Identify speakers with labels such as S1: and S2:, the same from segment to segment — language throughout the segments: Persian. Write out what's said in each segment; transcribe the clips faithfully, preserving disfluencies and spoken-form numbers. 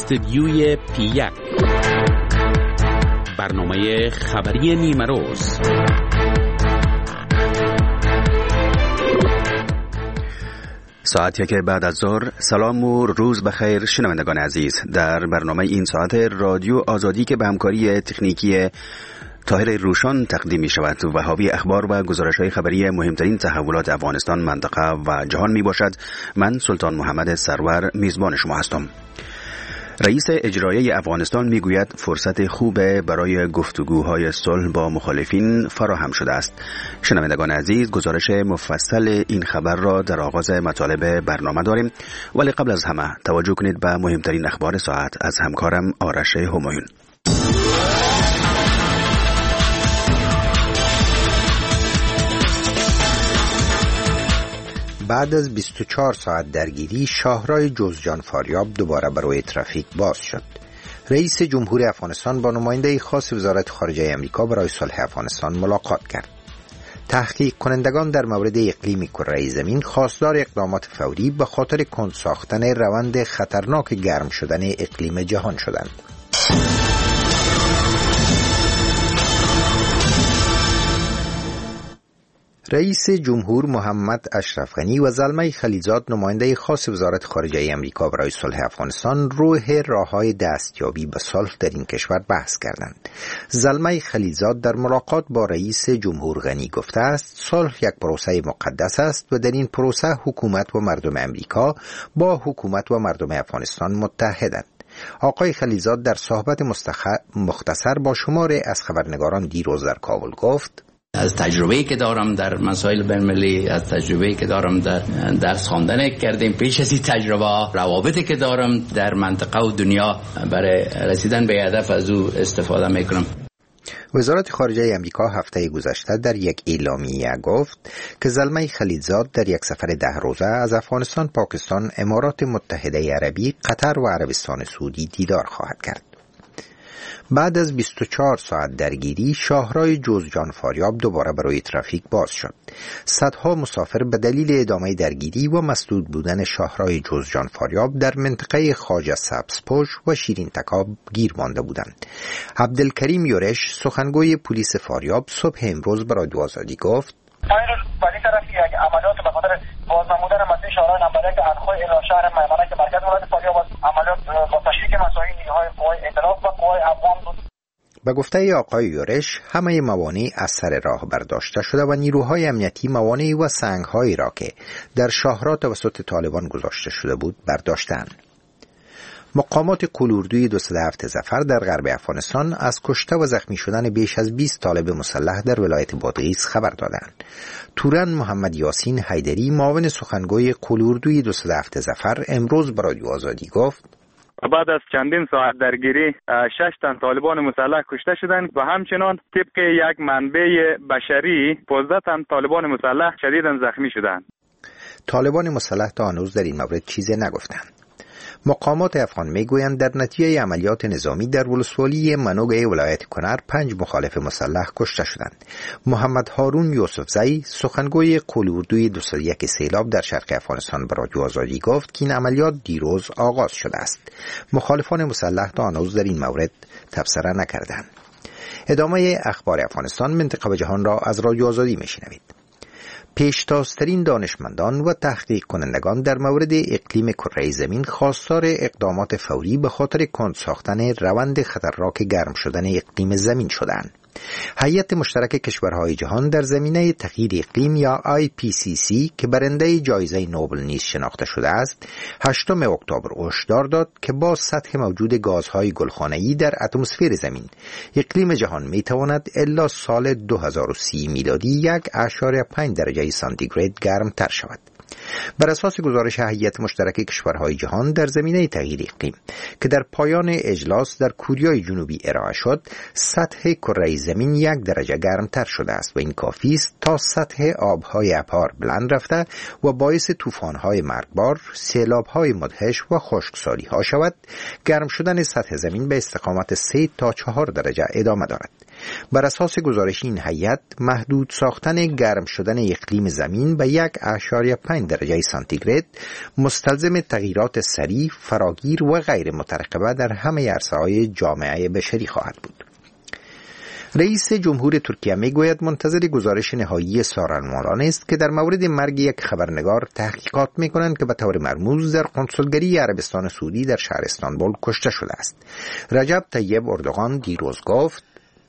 S1: استدیوی پی یک، برنامه خبری نیمه روز.
S2: ساعتی که بعد از ظهر. سلام و روز بخیر شنوندگان عزیز. در برنامه این ساعت رادیو آزادی که به همکاری تکنیکی طاهر روشان تقدیم می شود و حاوی اخبار و گزارش های خبری مهمترین تحولات افغانستان، منطقه و جهان می باشد. من سلطان محمد سرور میزبان شما هستم. رئیس اجرایی افغانستان می گوید فرصت خوب برای گفتگوهای صلح با مخالفین فراهم شده است. شنوندگان عزیز، گزارش مفصل این خبر را در آغاز مطالب برنامه داریم، ولی قبل از همه توجه کنید به مهمترین اخبار ساعت از همکارم آرش همایون.
S3: بعد از بیست و چهار ساعت درگیری، شاهراه جوزجان فاریاب دوباره برای ترافیک باز شد. رئیس جمهوری افغانستان با نماینده خاص وزارت خارجه آمریکا برای صلح افغانستان ملاقات کرد. تحقیق کنندگان در مورد اقلیم کره زمین خواستار اقدامات فوری به خاطر کند ساختن روند خطرناک گرم شدن اقلیم جهان شدند. رئیس جمهور محمد اشرف غنی و زلمه خلیلزاد نماینده خاص وزارت خارجه آمریکا برای صلح افغانستان روح راه‌های دستیابی به صلح در این کشور بحث کردند. زلمه خلیلزاد در ملاقات با رئیس جمهور غنی گفته است صلح یک پروسه مقدس است و در این پروسه حکومت و مردم آمریکا با حکومت و مردم افغانستان متحدند. آقای خلیلزاد در صحبت مختصر با شماری از خبرنگاران دیروز در کابل گفت:
S4: از تجربه‌ای که دارم در مسائل بین‌المللی، از تجربه‌ای که دارم در درس خواندن کردیم، پیش از این تجربه روابطی که دارم در منطقه و دنیا، برای رسیدن به هدف از او استفاده میکنم.
S3: وزارت خارجه آمریکا هفته گذشته در یک اعلامیه گفت که زلمه خلیلزاد در یک سفر ده روزه از افغانستان، پاکستان، امارات متحده عربی، قطر و عربستان سعودی دیدار خواهد کرد. بعد از بیست و چهار ساعت درگیری، شاهراه جوزجان فاریاب دوباره برای ترافیک باز شد. صدها مسافر به دلیل ادامه درگیری و مسدود بودن شاهراه جوزجان فاریاب در منطقه خواجه سبزپوش و شیرین تکاب گیر مانده بودند. عبدالکریم یورش، سخنگوی پلیس فاریاب، صبح امروز برای رادیو آزادی گفت:
S5: پایین ولی طرفی یک عملیات به خاطر بازنمودن مسیر شاهراه نمبر یک انخوی الی شهر میمنه که مرکز ولایت فاریاب است، عملیات با تشریک مساعی نیروهای قوای ائتلاف و قوای افغان بود.
S3: به گفته آقای یورش، همه موانع از سر راه برداشته شده و نیروهای امنیتی موانع و سنگ‌هایی را که در شاهراه توسط طالبان گذاشته شده بود برداشتند. مقامات قلوردوی دویست و هفت ظفر در غرب افغانستان از کشته و زخمی شدن بیش از بیست طالب مسلح در ولایت بادغیس خبر دادند. تورن محمد یاسین حیدری، معاون سخنگوی قلوردوی دویست و هفت ظفر، امروز برای رادیو آزادی گفت:
S6: بعد از چندین ساعت درگیری شش تن طالبان مسلح کشته شدند و همچنان طبق یک منبع بشری پانزده تن طالبان مسلح شدیداً زخمی شدند.
S3: طالبان مسلح تا هنوز در این مورد چیزی نگفتند. مقامات افغان میگویند در نتیجه عملیات نظامی در ولسوالی منوگه ولایت کنر پنج مخالف مسلح کشته شدند. محمد هارون یوسفزئی، سخنگوی قلوردوی دویست و یک سیلاب در شرق افغانستان به رادیو آزادی گفت که این عملیات دیروز آغاز شده است. مخالفان مسلح تا هنوز در این مورد تبصره نکردند. ادامه اخبار افغانستان، منطقه و جهان را از رادیو آزادی میشنوید. پیشتازترین دانشمندان و تحقیق کنندگان در مورد اقلیم کره زمین خواستار اقدامات فوری به خاطر کند ساختن روند خطرناک گرم شدن اقلیم زمین شدند. هیئت مشترک کشورهای جهان در زمینه تغییر اقلیم یا آی پی سی سی که برنده جایزه نوبل نیز شناخته شده است، هشتم اکتبر هشدار داد که با سطح موجود گازهای گلخانه‌ای در اتمسفر زمین، اقلیم جهان میتواند الی سال دو هزار و سی میلادی یک اشاره پنج درجه سانتیگراد گرم تر شود. بر اساس گزارش هیئت مشترک کشورهای جهان در زمینه تغییر اقلیم که در پایان اجلاس در کوریای جنوبی ارائه شد، سطح کره زمین یک درجه گرمتر شده است و این کافی است تا سطح آبهای ابار بلند رفته و باعث طوفان‌های مرگبار، سیلاب‌های مدهش و خشکسالی‌ها شود. گرم شدن سطح زمین به استقامت سه تا چهار درجه ادامه دارد. بر اساس گزارش این هیئت، محدود ساختن گرم شدن اقلیم زمین به یک و اشاریه پنج درجه سانتیگراد مستلزم تغییرات سریع، فراگیر و غیر مترقبه در همه عرصه‌های جامعه بشری خواهد بود. رئیس جمهور ترکیه میگوید منتظر گزارش نهایی سارنمالان است که در مورد مرگ یک خبرنگار تحقیقات میکنند که به طور مرموز در قنسولگری عربستان سعودی در شهر استانبول کشته شده است. رجب طیب اردوغان دیروز گفت: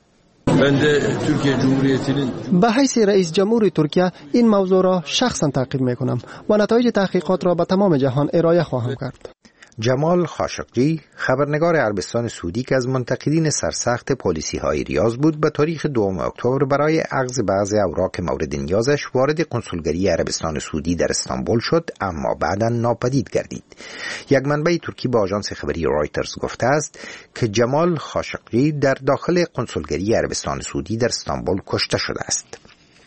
S7: به حیث رئیس جمهور ترکیه این موضوع را شخصا تعقیب میکنم و نتایج تحقیقات را به تمام جهان ارائه خواهم کرد.
S3: جمال خاشقجی، خبرنگار عربستان سعودی که از منتقدین سرسخت پلیسی های ریاض بود، به تاریخ دوم اکتبر برای اخذ بعضی اوراق مورد نیازش وارد کنسولگری عربستان سعودی در استانبول شد، اما بعداً ناپدید گردید. یک منبع ترکی به آژانس خبری رایترز گفته است که جمال خاشقجی در داخل کنسولگری عربستان سعودی در استانبول کشته شده است.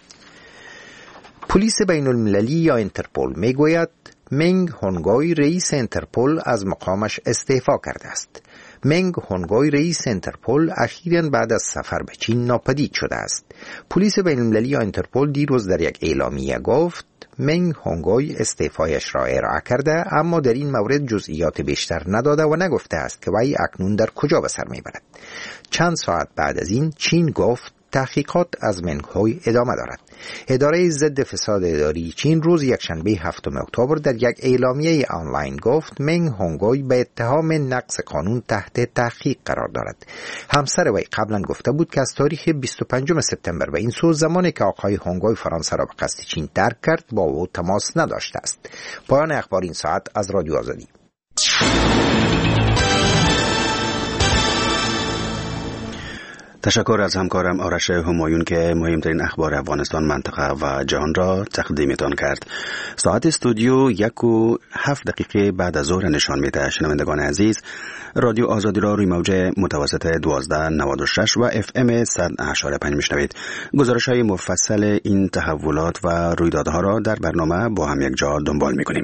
S3: پلیس بین المللی یا انترپول میگوید منگ هونگوی رئیس انترپول از مقامش استعفا کرده است. منگ هونگوی رئیس انترپول اخیراً بعد از سفر به چین ناپدید شده است. پلیس بین المللی یا انترپول دیروز در یک اعلامیه گفت منگ هونگوی استعفایش را ارائه کرده، اما در این مورد جزئیات بیشتر نداده و نگفته است که وی اکنون در کجا به سر میبرد. چند ساعت بعد از این چین گفت تحقیقات از منگ هوی ادامه دارد. اداره ضد فساد اداری چین روز یکشنبه هفتم اکتبر در یک اعلامیه آنلاین گفت منگ هونگوی به اتهام نقض قانون تحت تحقیق قرار دارد. همسر وی قبلا گفته بود که از تاریخ بیست و پنجم سپتامبر به این سو، زمانی که آقای هونگوی فرانسه را به قصد چین ترک کرد، با او تماس نداشته است. پایان اخبار این ساعت از رادیو آزادی.
S2: تشکر از همکارم آرش همایون که مهمترین اخبار افغانستان، منطقه و جهان را تقدیمتان کرد. ساعت استودیو یک و هفت دقیقه بعد از ظهر نشان میده. شنوندگان عزیز، رادیو آزادی را روی موج متوسط دوازده نود و شش و اف ام صد و هشت و پنج میشنوید. گزارش های مفصل این تحولات و رویدادها را در برنامه با هم یک جا دنبال میکنیم.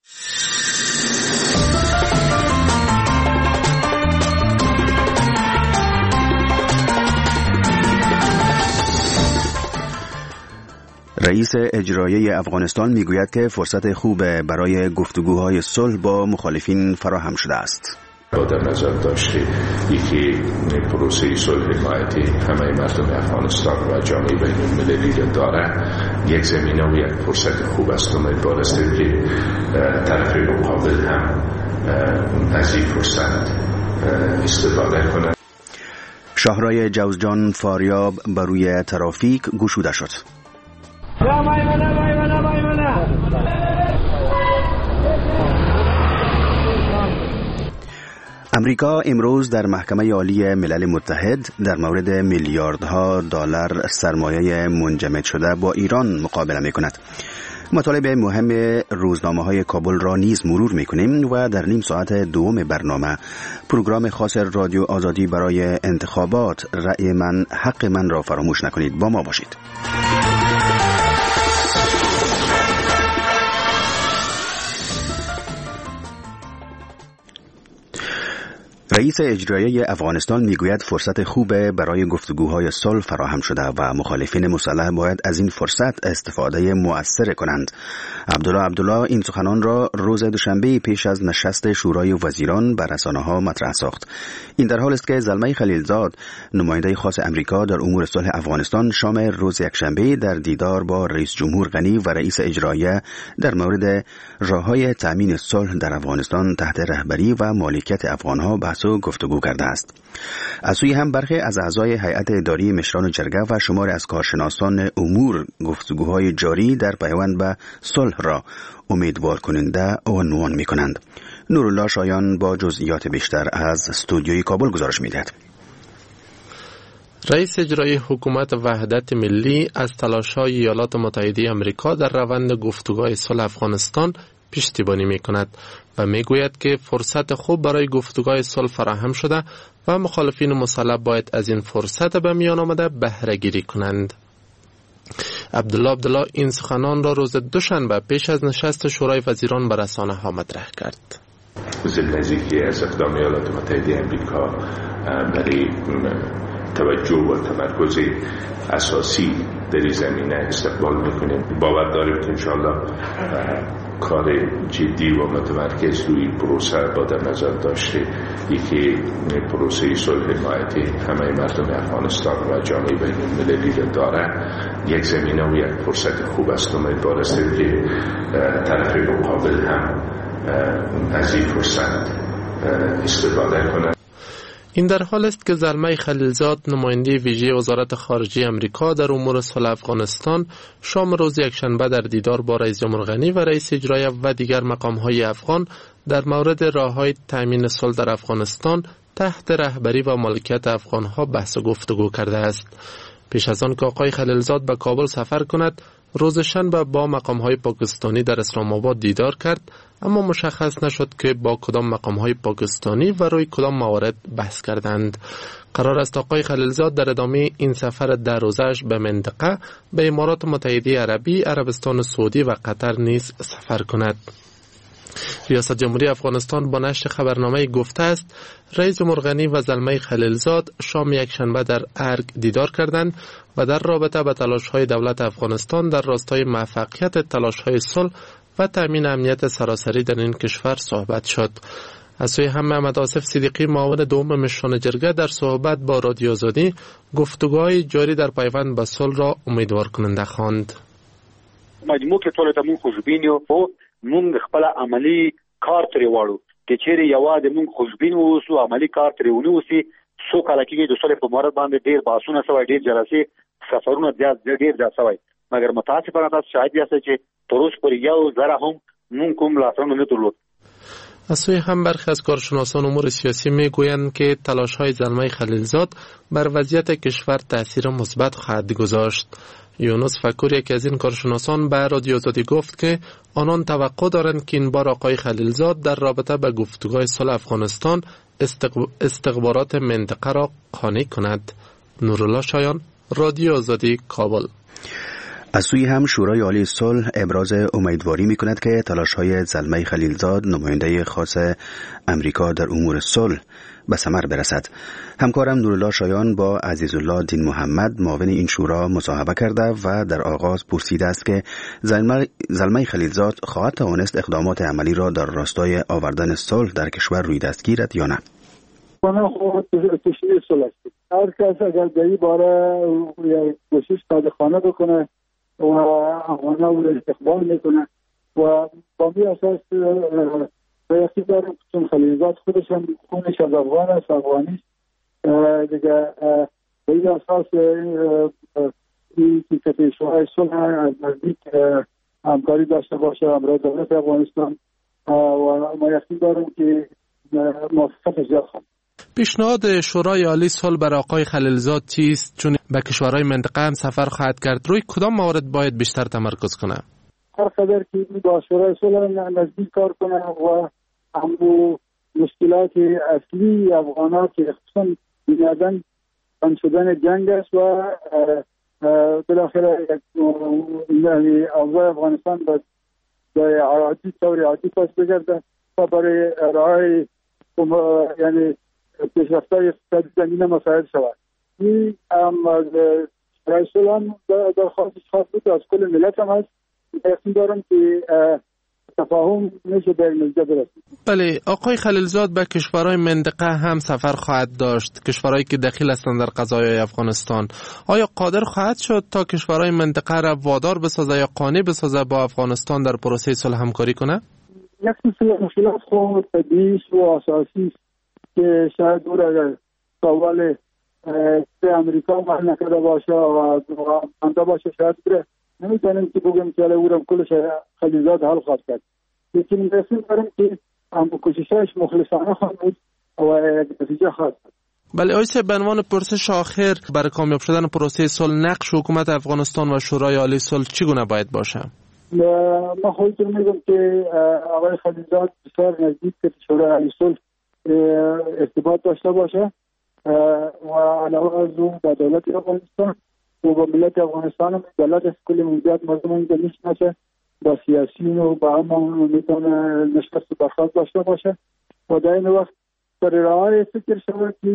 S2: رئیس اجرایی افغانستان میگوید که فرصت خوب برای گفتگوهای صلح با مخالفین فراهم شده است.
S8: با در نظر داشته یکی پروسه صلح حمایتی همه مردم افغانستان و جامعه بین المللی را داره، یک زمینه و یک فرصت خوب است. امیدوار هستیم که طرف مقابل هم از این فرصت استفاده کنند.
S2: شاهرای جوزجان فاریاب بر روی ترافیک گشوده شد. امریکا امروز در محکمه عالی ملل متحد در مورد میلیاردها دلار سرمایه منجمد شده با ایران مقابله می‌کند. مطالب مهم روزنامه‌های کابل را نیز مرور می‌کنیم و در نیم ساعت دوم برنامه پروگرام خاص رادیو آزادی برای انتخابات رأی من حق من را فراموش نکنید. با ما باشید. رئیس اجرایی افغانستان میگوید فرصت خوب برای گفتگوهای صلح فراهم شده و مخالفین مسلح باید از این فرصت استفاده مؤثر کنند. عبدالله عبدالله این سخنان را روز دوشنبه پیش از نشست شورای وزیران بر رسانه‌ها مطرح ساخت. این در حال است که زلمه خلیلزاد، نماینده خاص امریکا در امور صلح افغانستان، شام روز یکشنبه در دیدار با رئیس جمهور غنی و رئیس اجرایی در مورد راه‌های تأمین صلح در افغانستان تحت رهبری و مالکیت افغان‌ها بحث و گفتگو کرده است. از سوی هم برخی از اعضای هیئت اداری مشران جرگه و شمار از کارشناسان امور گفتگوهای جاری در پیوند به صلح را امیدوار کننده عنوان می‌کنند. نورالله شایان با جزئیات بیشتر از استودیوی کابل گزارش می‌دهد.
S9: رئیس اجرایی حکومت وحدت ملی از تلاش‌های ایالات متحده آمریکا در روند گفتگوهای صلح افغانستان پشتیبانی می‌کند و میگوید که فرصت خوب برای گفتگوهای صلح فراهم شده و مخالفین مسلح باید از این فرصت به میان آمده بهره گیری کنند. عبدالله عبدالله این سخنان را روز دوشنبه پیش از نشست شورای وزیران به رسانه‌ها مطرح کرد.
S8: ضد نزدیکی از اقدام ایالات متحده آمریکا برای توجه و تمرکز اساسی در این زمینه استقبال میکنیم. باور داریم که انشاءالله کار جدی و متمرکز روی پروسه با در نظر داشته یکی پروسه صلح حمایتی همه مردم افغانستان و جامعه بین المللی را داره، یک زمینه و یک فرصت خوب است. امیدوار هستیم که طرف مقابل هم از این فرصت استفاده کنند.
S9: این در حال است که زلمه خلیلزاد نماینده ویژه وزارت خارجه امریکا در امور صلح افغانستان شام روز یکشنبه در دیدار با رئیس جمهور غنی و رئیس اجرایی و دیگر مقام‌های افغان در مورد راه‌های تامین صلح در افغانستان تحت رهبری و مالکیت افغان‌ها بحث و گفتگو کرده است. پیش از آن که آقای خلیلزاد به کابل سفر کند، روز شنبه با مقام‌های پاکستانی در اسلام آباد دیدار کرد، اما مشخص نشد که با کدام مقام‌های پاکستانی و روی کدام موارد بحث کردند. قرار است آقای خلیلزاد در ادامه این سفر در روزش به منطقه به امارات متحده عربی، عربستان سعودی و قطر نیز سفر کند. ریاست جمهوری افغانستان با نشر خبرنامه گفته است رئیس جمهور غنی و زلمه خلیلزاد شام یک شنبه در ارگ دیدار کردند و در رابطه با تلاش‌های دولت افغانستان در راستای موفقیت تلاش‌های صلح و تامین امنیت سراسری در این کشور صحبت شد. از سوی هم محمد آصف صدیقی معاون دوم مشران جرگه در صحبت با رادیو آزادی گفتگوهای جاری در پیوند به صلح را امیدوار کننده خواند.
S10: مجموع کې ټول ته مونږ خوشبین یو او مونږ خپل عملی کار ترې واړو چې چیرې یوازې مونږ خوشبین اوسو عملی کار ترې ونیوسي څو کله کېږي د صلح په مورد باندې ډېر بحثونه شوي ډېر جلسې سفرونه زیات ډېر زیات شوي مګر متاسفانه تاسو شاهد یاست چې تر اوسه پورې یو ذره هم مونږ کوم لاسونه نه درلود.
S9: از سوی هم برخی از کارشناسان امور سیاسی میگویند که تلاش‌های زلمه خلیلزاد بر وضعیت کشور تأثیر مثبت خواهد گذاشت. یونس فکور یکی از این کارشناسان به رادیو آزادی گفت که آنان توقع دارند که این بار آقای خلیلزاد در رابطه با گفتگوهای صلح افغانستان استخبارات منطقه را قانع کند. نورالله شایان، رادیو آزادی، کابل.
S2: از سوی هم شورای عالی صلح ابراز امیدواری می کند که تلاش‌های زلمه خلیلزاد نماینده خاص امریکا در امور صلح به ثمر برسد. همکارم نورالله شایان با عزیزالله دین محمد معاون این شورا مصاحبه کرده و در آغاز پرسیده است که زلمه خلیلزاد خواهد توانست اقدامات عملی را در راستای آوردن صلح در کشور روی دست گیرد یا نه؟
S11: من خود تشریح صلح است. هر کس اگر در این باره کوشش صادقانه بکنه و افغان‌ها رو استقبال میکنه و با می اساس یقین دارم چون خلیلزاد خودش هم خونش از افغان است، افغانی دیگه به این اساس این که شورای صلح از نزدیک همکاری داشته باشه همراه دولت افغانستان و ما یقین دارم که موفقیت زیاد خواهد.
S9: پیشنهاد شورای عالی صلح بر آقای خلیلزاد چیست؟ چون به کشورهای منطقه هم سفر خواهد کرد، روی کدام موارد باید بیشتر تمرکز کنه؟
S11: هر قدر که با شورای صلح نزدیک کار کنه و همو مشکلات اصلی افغان‌ها که خصوصا بنیادن بند شدن جنگ است و بالاخره یعنی اوضاع افغانستان به عادی طور عادی پس بگرده و برای ارائه یعنی پیشرفت‌های اقتصادی زمینه مساعد شود. این هم از شورای صلح هم درخواستش خواست بود از کل ملت هم هست. یقین دارم که تفاهم میشه در نتیجه برسید.
S9: بله، آقای خلیلزاد به کشورهای منطقه هم سفر خواهد داشت، کشورهایی که دخیل هستند در قضایای افغانستان. آیا قادر خواهد شد تا کشورهای منطقه را وادار بسازه یا قانع بسازه با افغانستان در پروسه صلح همکاری کنه؟
S11: یک سلسله مشکلات خود طبیعی و اساسی که شاید او را سوال به امریکا محل نکرده باشه و منده باشه شاید بره نمیتونیم که بگیم که او را کلش خلیلزاد حل خواهد کرد. لیکن رسیم داریم که هم کوششش مخلصانه خواهد بود و نتیجه خواهد بود.
S9: بله آیسه، به عنوان پرسش آخر برای کامیاب شدن پروسه صلح نقش حکومت افغانستان و شورای عالی صلح چگونه باید باشه؟
S11: ما خودتون میگم که آقای خلیلزاد بسیار نزدیک که شورای عالی صلح ارتباط داشته باشه و علاوه از اون با دولت افغانستان و با ملت افغانستان هم دولت از کل موضوعات مردم اینجا میشناسه با سیاسیون و با هم میتونه نشست برخواست داشته باشه و در این وقت برای راه فکر شود که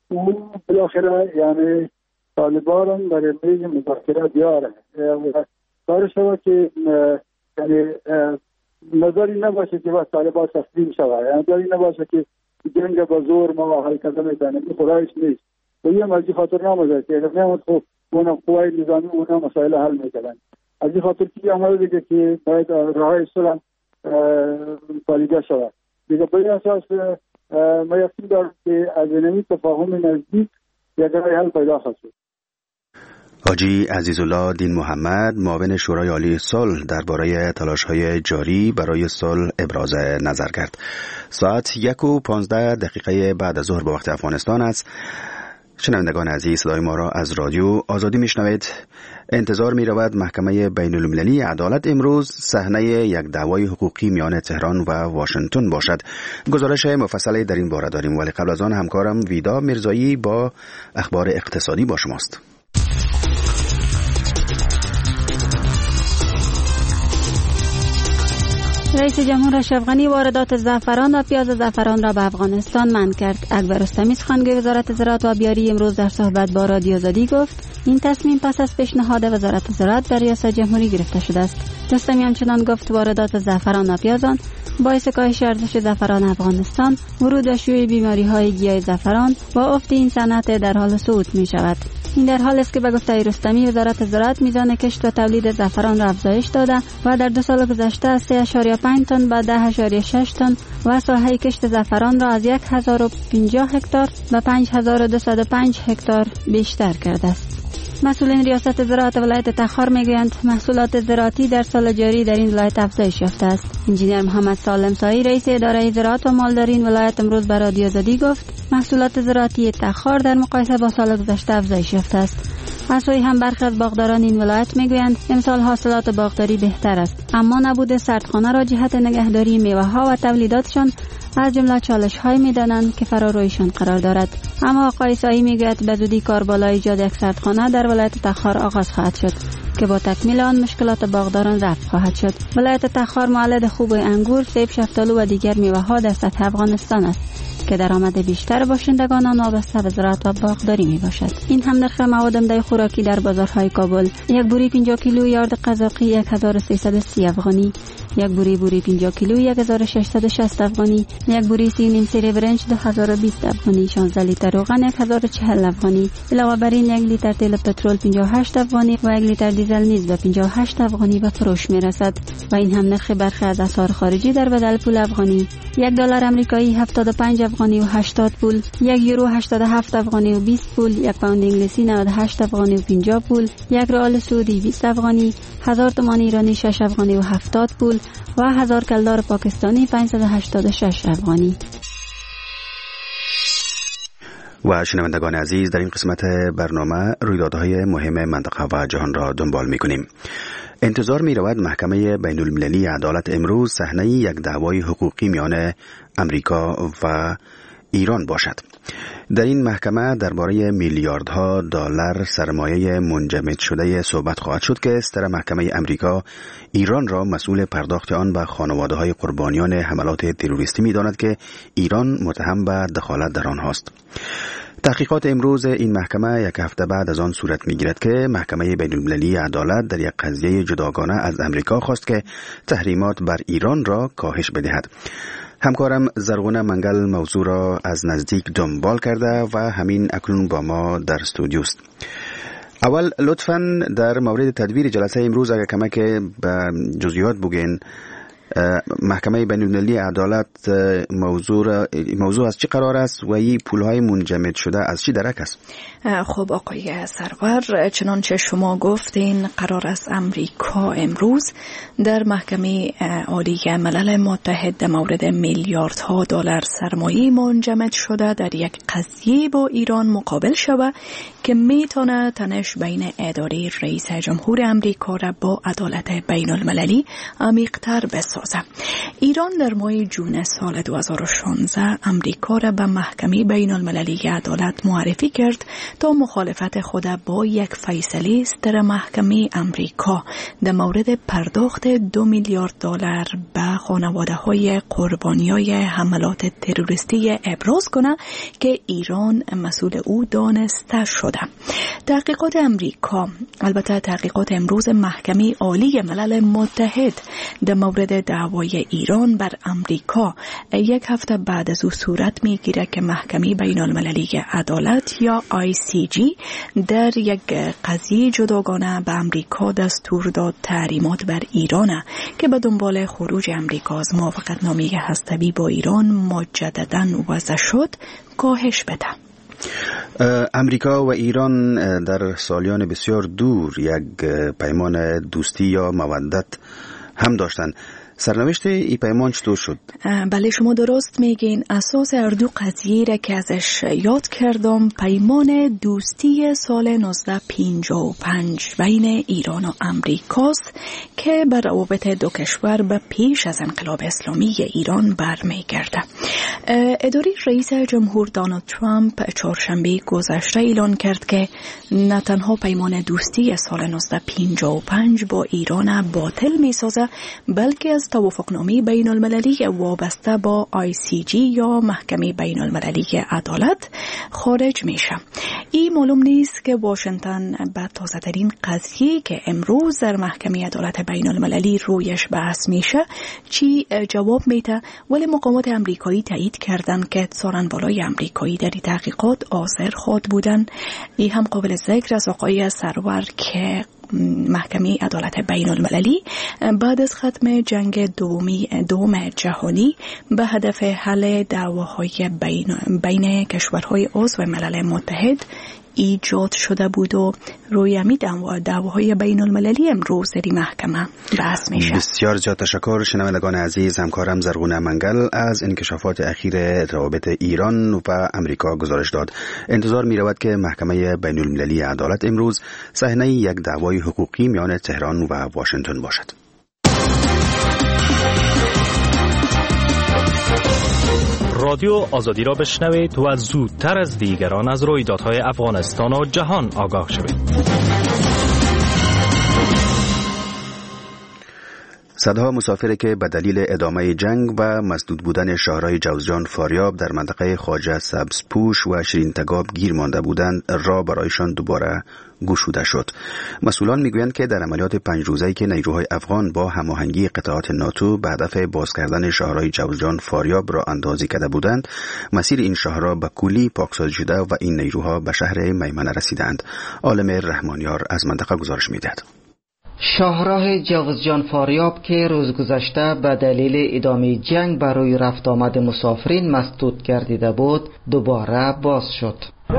S11: او بالاخره یعنی طالبان برای میز مذاکره بیاره و کار شود که یعنی نظری نباشه که وقت طالبان تسلیم شود، یعنی نظری نباشه که جنگ با زور ما حل کرده میتونه، این خدایش نیست و یه مرجی خاطر نامده که اگر نمید خوب اونا قوای نظامی اونا مسائل حل میکنن. از این خاطر که عمل دیگه که باید راه صلح پالیده شود دیگه. به این اساس ما یقین دارم که از اینمی تفاهم نزدیک یک راه حل پیدا خواهد شد.
S2: حاجی عزیزالله دین محمد معاون شورای عالی صلح درباره تلاش‌های جاری برای صلح ابراز نظر کرد. ساعت یک و پانزده دقیقه بعد از ظهر به وقت افغانستان است. شنوندگان عزیز، صدای ما را از رادیو آزادی میشنوید. انتظار می رود محکمه بین المللی عدالت امروز صحنه یک دعوای حقوقی میان تهران و واشنگتن باشد. گزارش مفصلی در این باره داریم، ولی قبل از آن همکارم ویدا میرزایی با اخبار اقتصادی با شماست.
S12: رئیس جمهور اشرف غنی واردات زعفران و پیاز زعفران را به افغانستان منع کرد. اکبر رستمی سخنگوی وزارت زراعت و آبیاری امروز در صحبت با رادیو آزادی گفت این تصمیم پس از پیشنهاد وزارت زراعت در ریاست جمهوری گرفته شده است. رستمی همچنان گفت واردات زعفران و پیازان باعث کاهش ارزش زعفران افغانستان، ورود و شیوع بیماری‌های گیاه زعفران با افت این صنعت در حال صعود می شود. این در حالی است که به گفته رستمی وزارت زراعت میزان کشت و تولید زعفران را افزایش داده و در دو سال گذشته از سه ممیز پنج تن به ده ممیز شش تن و ساحه کشت زعفران را از یک هزار و پنجاه هکتار به پنج هزار و دویست و پنج هکتار بیشتر کرده است. مسئولین ریاست زراعت ولایت تخار میگویند محصولات زراعتی در سال جاری در این ولایت افزایش یافته است. انجینیر محمد سالم سایی رئیس اداره زراعت و مالداری این ولایت امروز به رادیو آزادی گفت محصولات زراعتی تخار در مقایسه با سال گذشته افزایش یافته است. از سوی هم برخی از باغداران این ولایت میگویند امسال حاصلات باغداری بهتر است، اما نبود سردخانه را جهت نگهداری میوه‌ها و تولیداتشان از جمله چالش‌های می‌دانند که فرارویشان قرار دارد. اما آقای سایی میگوید به زودی کار بالای ایجاد یک سردخانه در ولایت تخار آغاز خواهد شد که با تکمیل آن مشکلات باغداران رفع خواهد شد. ولایت تخار مولد خوب انگور، سیب، شفتالو و دیگر میوه‌ها در سطح افغانستان است که درآمد بیشتر باشندگان آن وابسته به زراعت و باغداری می باشد. این هم نرخ مواد عمده خوراکی در بازارهای کابل: یک بوری پنجاه کیلو یارد قزاقی یک هزار و سیصد و سی افغانی، یک بوری بوری پنجاه کیلو یک هزار و ششصد و شصت افغانی، یک بوری سی و نیم سری برنج دو هزار و بیست افغانی، شانزده لیتر روغن یک هزار و چهل افغانی. علاوه بر این یک لیتر تیل پترول پنجاه و هشت افغانی و یک لیتر دیزل نیز به پنجاه و هشت افغانی به فروش می رسد. و این هم نرخ برخی از اسعار خارجی در بدل پول افغانی: یک دلار آمریکایی هفتاد و پنج افغانی و هشتاد پول، یک یورو هشتاد و هفت افغانی و بیست پول، یک پوند انگلیسی نود و هشت افغانی و پنجاه پول، یک ریال سعودی بیست افغانی، هزار تومان ایرانی شش افغانی و هفتاد پول و هزار کلدار پاکستانی پانصد و هشتاد و شش افغانی.
S2: و شنوندگان عزیز، در این قسمت برنامه رویدادهای مهم منطقه و جهان را دنبال می‌کنیم. انتظار می‌رود محکمه بین المللی عدالت امروز صحنه یک دعوای حقوقی میان امریکا و ایران باشد. در این محکمه درباره میلیاردها دلار سرمایه منجمد شده صحبت خواهد شد که ستر محکمه امریکا ایران را مسئول پرداخت آن به خانواده‌های قربانیان حملات تروریستی می‌داند که ایران متهم به دخالت در آن است. تحقیقات امروز این محکمه یک هفته بعد از آن صورت می‌گیرد که محکمه بین المللی عدالت در یک قضیه جداگانه از امریکا خواست که تحریمات بر ایران را کاهش بدهد. همکارم زرغونه منگل موضوع را از نزدیک دنبال کرده و همین اکنون با ما در استودیو است. اول لطفاً در مورد تدبیر جلسه امروز اگر کمک به جزئیات بگین. محکمه بین المللی عدالت موضوع موضوع از چی قرار است و این پولهای منجمد شده از چی درک است؟
S13: خب آقای سرور، چنانچه شما گفتین قرار است امریکا امروز در محکمه عالی ملل متحد در مورد میلیاردها دلار سرمایه منجمد شده در یک قضیه با ایران مقابل شود که میتونه تنش بین اداره رئیس جمهور امریکا را با عدالت بین المللی عمیق‌تر بسازه. سازد. ایران در ماه جون سال دو هزار و شانزده امریکا را به محکمه بین المللی عدالت معرفی کرد تا مخالفت خود با یک فیصله است در محکمه امریکا در مورد پرداخت دو میلیارد دلار به خانواده های قربانیای حملات تروریستی ابراز کنه که ایران مسئول او دانسته شده. تحقیقات امریکا، البته تحقیقات امروز محکمه عالی ملل متحد در مورد دعوای ایران بر امریکا یک هفته بعد از او صورت میگیره که محکمه بین المللی عدالت یا آی سی جی در یک قضیه جداگانه به امریکا دستور داد تحریمات بر ایران که به دنبال خروج امریکا از موافقتنامه هسته‌ای با ایران مجدداً وضع شد کاهش بده.
S2: امریکا و ایران در سالیان بسیار دور یک پیمان دوستی یا مودت هم داشتند. سرنوشت این پیمان چطور شد؟
S13: بله شما درست میگین. اساس هر دو قضیه را که ازش یاد کردم پیمان دوستی سال نوزده پنجاه و پنج بین ایران و امریکاست که بر روابط دو کشور به پیش از انقلاب اسلامی ایران برمیگرده. اداره رئیس جمهور دونالد ترامپ چهارشنبه گذشته اعلان کرد که نه تنها پیمان دوستی سال نوزده پنجاه و پنج با ایران باطل میسازه بلکه از توافقنامه بین المللی وابسته با آی سی جی یا محکمه بین المللی عدالت خارج میشه. این معلوم نیست که واشنگتن به تازه ترین قضیه که امروز در محکمه عدالت بین المللی رویش بحث میشه چی جواب میده، ولی مقامات امریکایی تایید کردن که سارنوالای امریکایی در تحقیقات حاضر خود بودن. این هم قابل ذکر از آقای سرور که محکمه عدالت بین المللی بعد از ختم جنگ دومی دوم جهانی به هدف حل دعواهای بین, بین کشورهای عضو ملل متحد ایجاد شده بود و روی همین دعواهای بین المللی امروز در محکمه بحث میشه.
S2: بسیار زیاد تشکر شنوندگان عزیز. همکارم زرغونه منگل از انکشافات اخیر روابط ایران و امریکا گزارش داد. انتظار می رود که محکمه بین المللی عدالت امروز صحنه یک دعوای حقوقی میان تهران و واشنگتن باشد.
S14: رادیو آزادی را بشنوید و زودتر از دیگران از رویدادهای افغانستان و جهان آگاه شوید.
S2: صدها مسافری که به دلیل ادامه جنگ و مسدود بودن شهرهای جوزجان فاریاب در منطقه خواجه سبزپوش و شیرین تگاب گیر مانده بودند راه برایشان دوباره گشوده شد. مسئولان میگویند که در عملیات پنج روزه‌ای که نیروهای افغان با هماهنگی قطعات ناتو به هدف باز کردن شهرهای جوزجان فاریاب را اندازی کرده بودند، مسیر این شهرها به کلی پاکسازی شده و این نیروها به شهر میمنه رسیدند. عالم رحمانیار از منطقه گزارش میدهد.
S15: شاهراه جوزجان فاریاب که روز گذشته به دلیل ادامه جنگ برای رفت آمد مسافرین مسدود گردیده بود دوباره باز شد.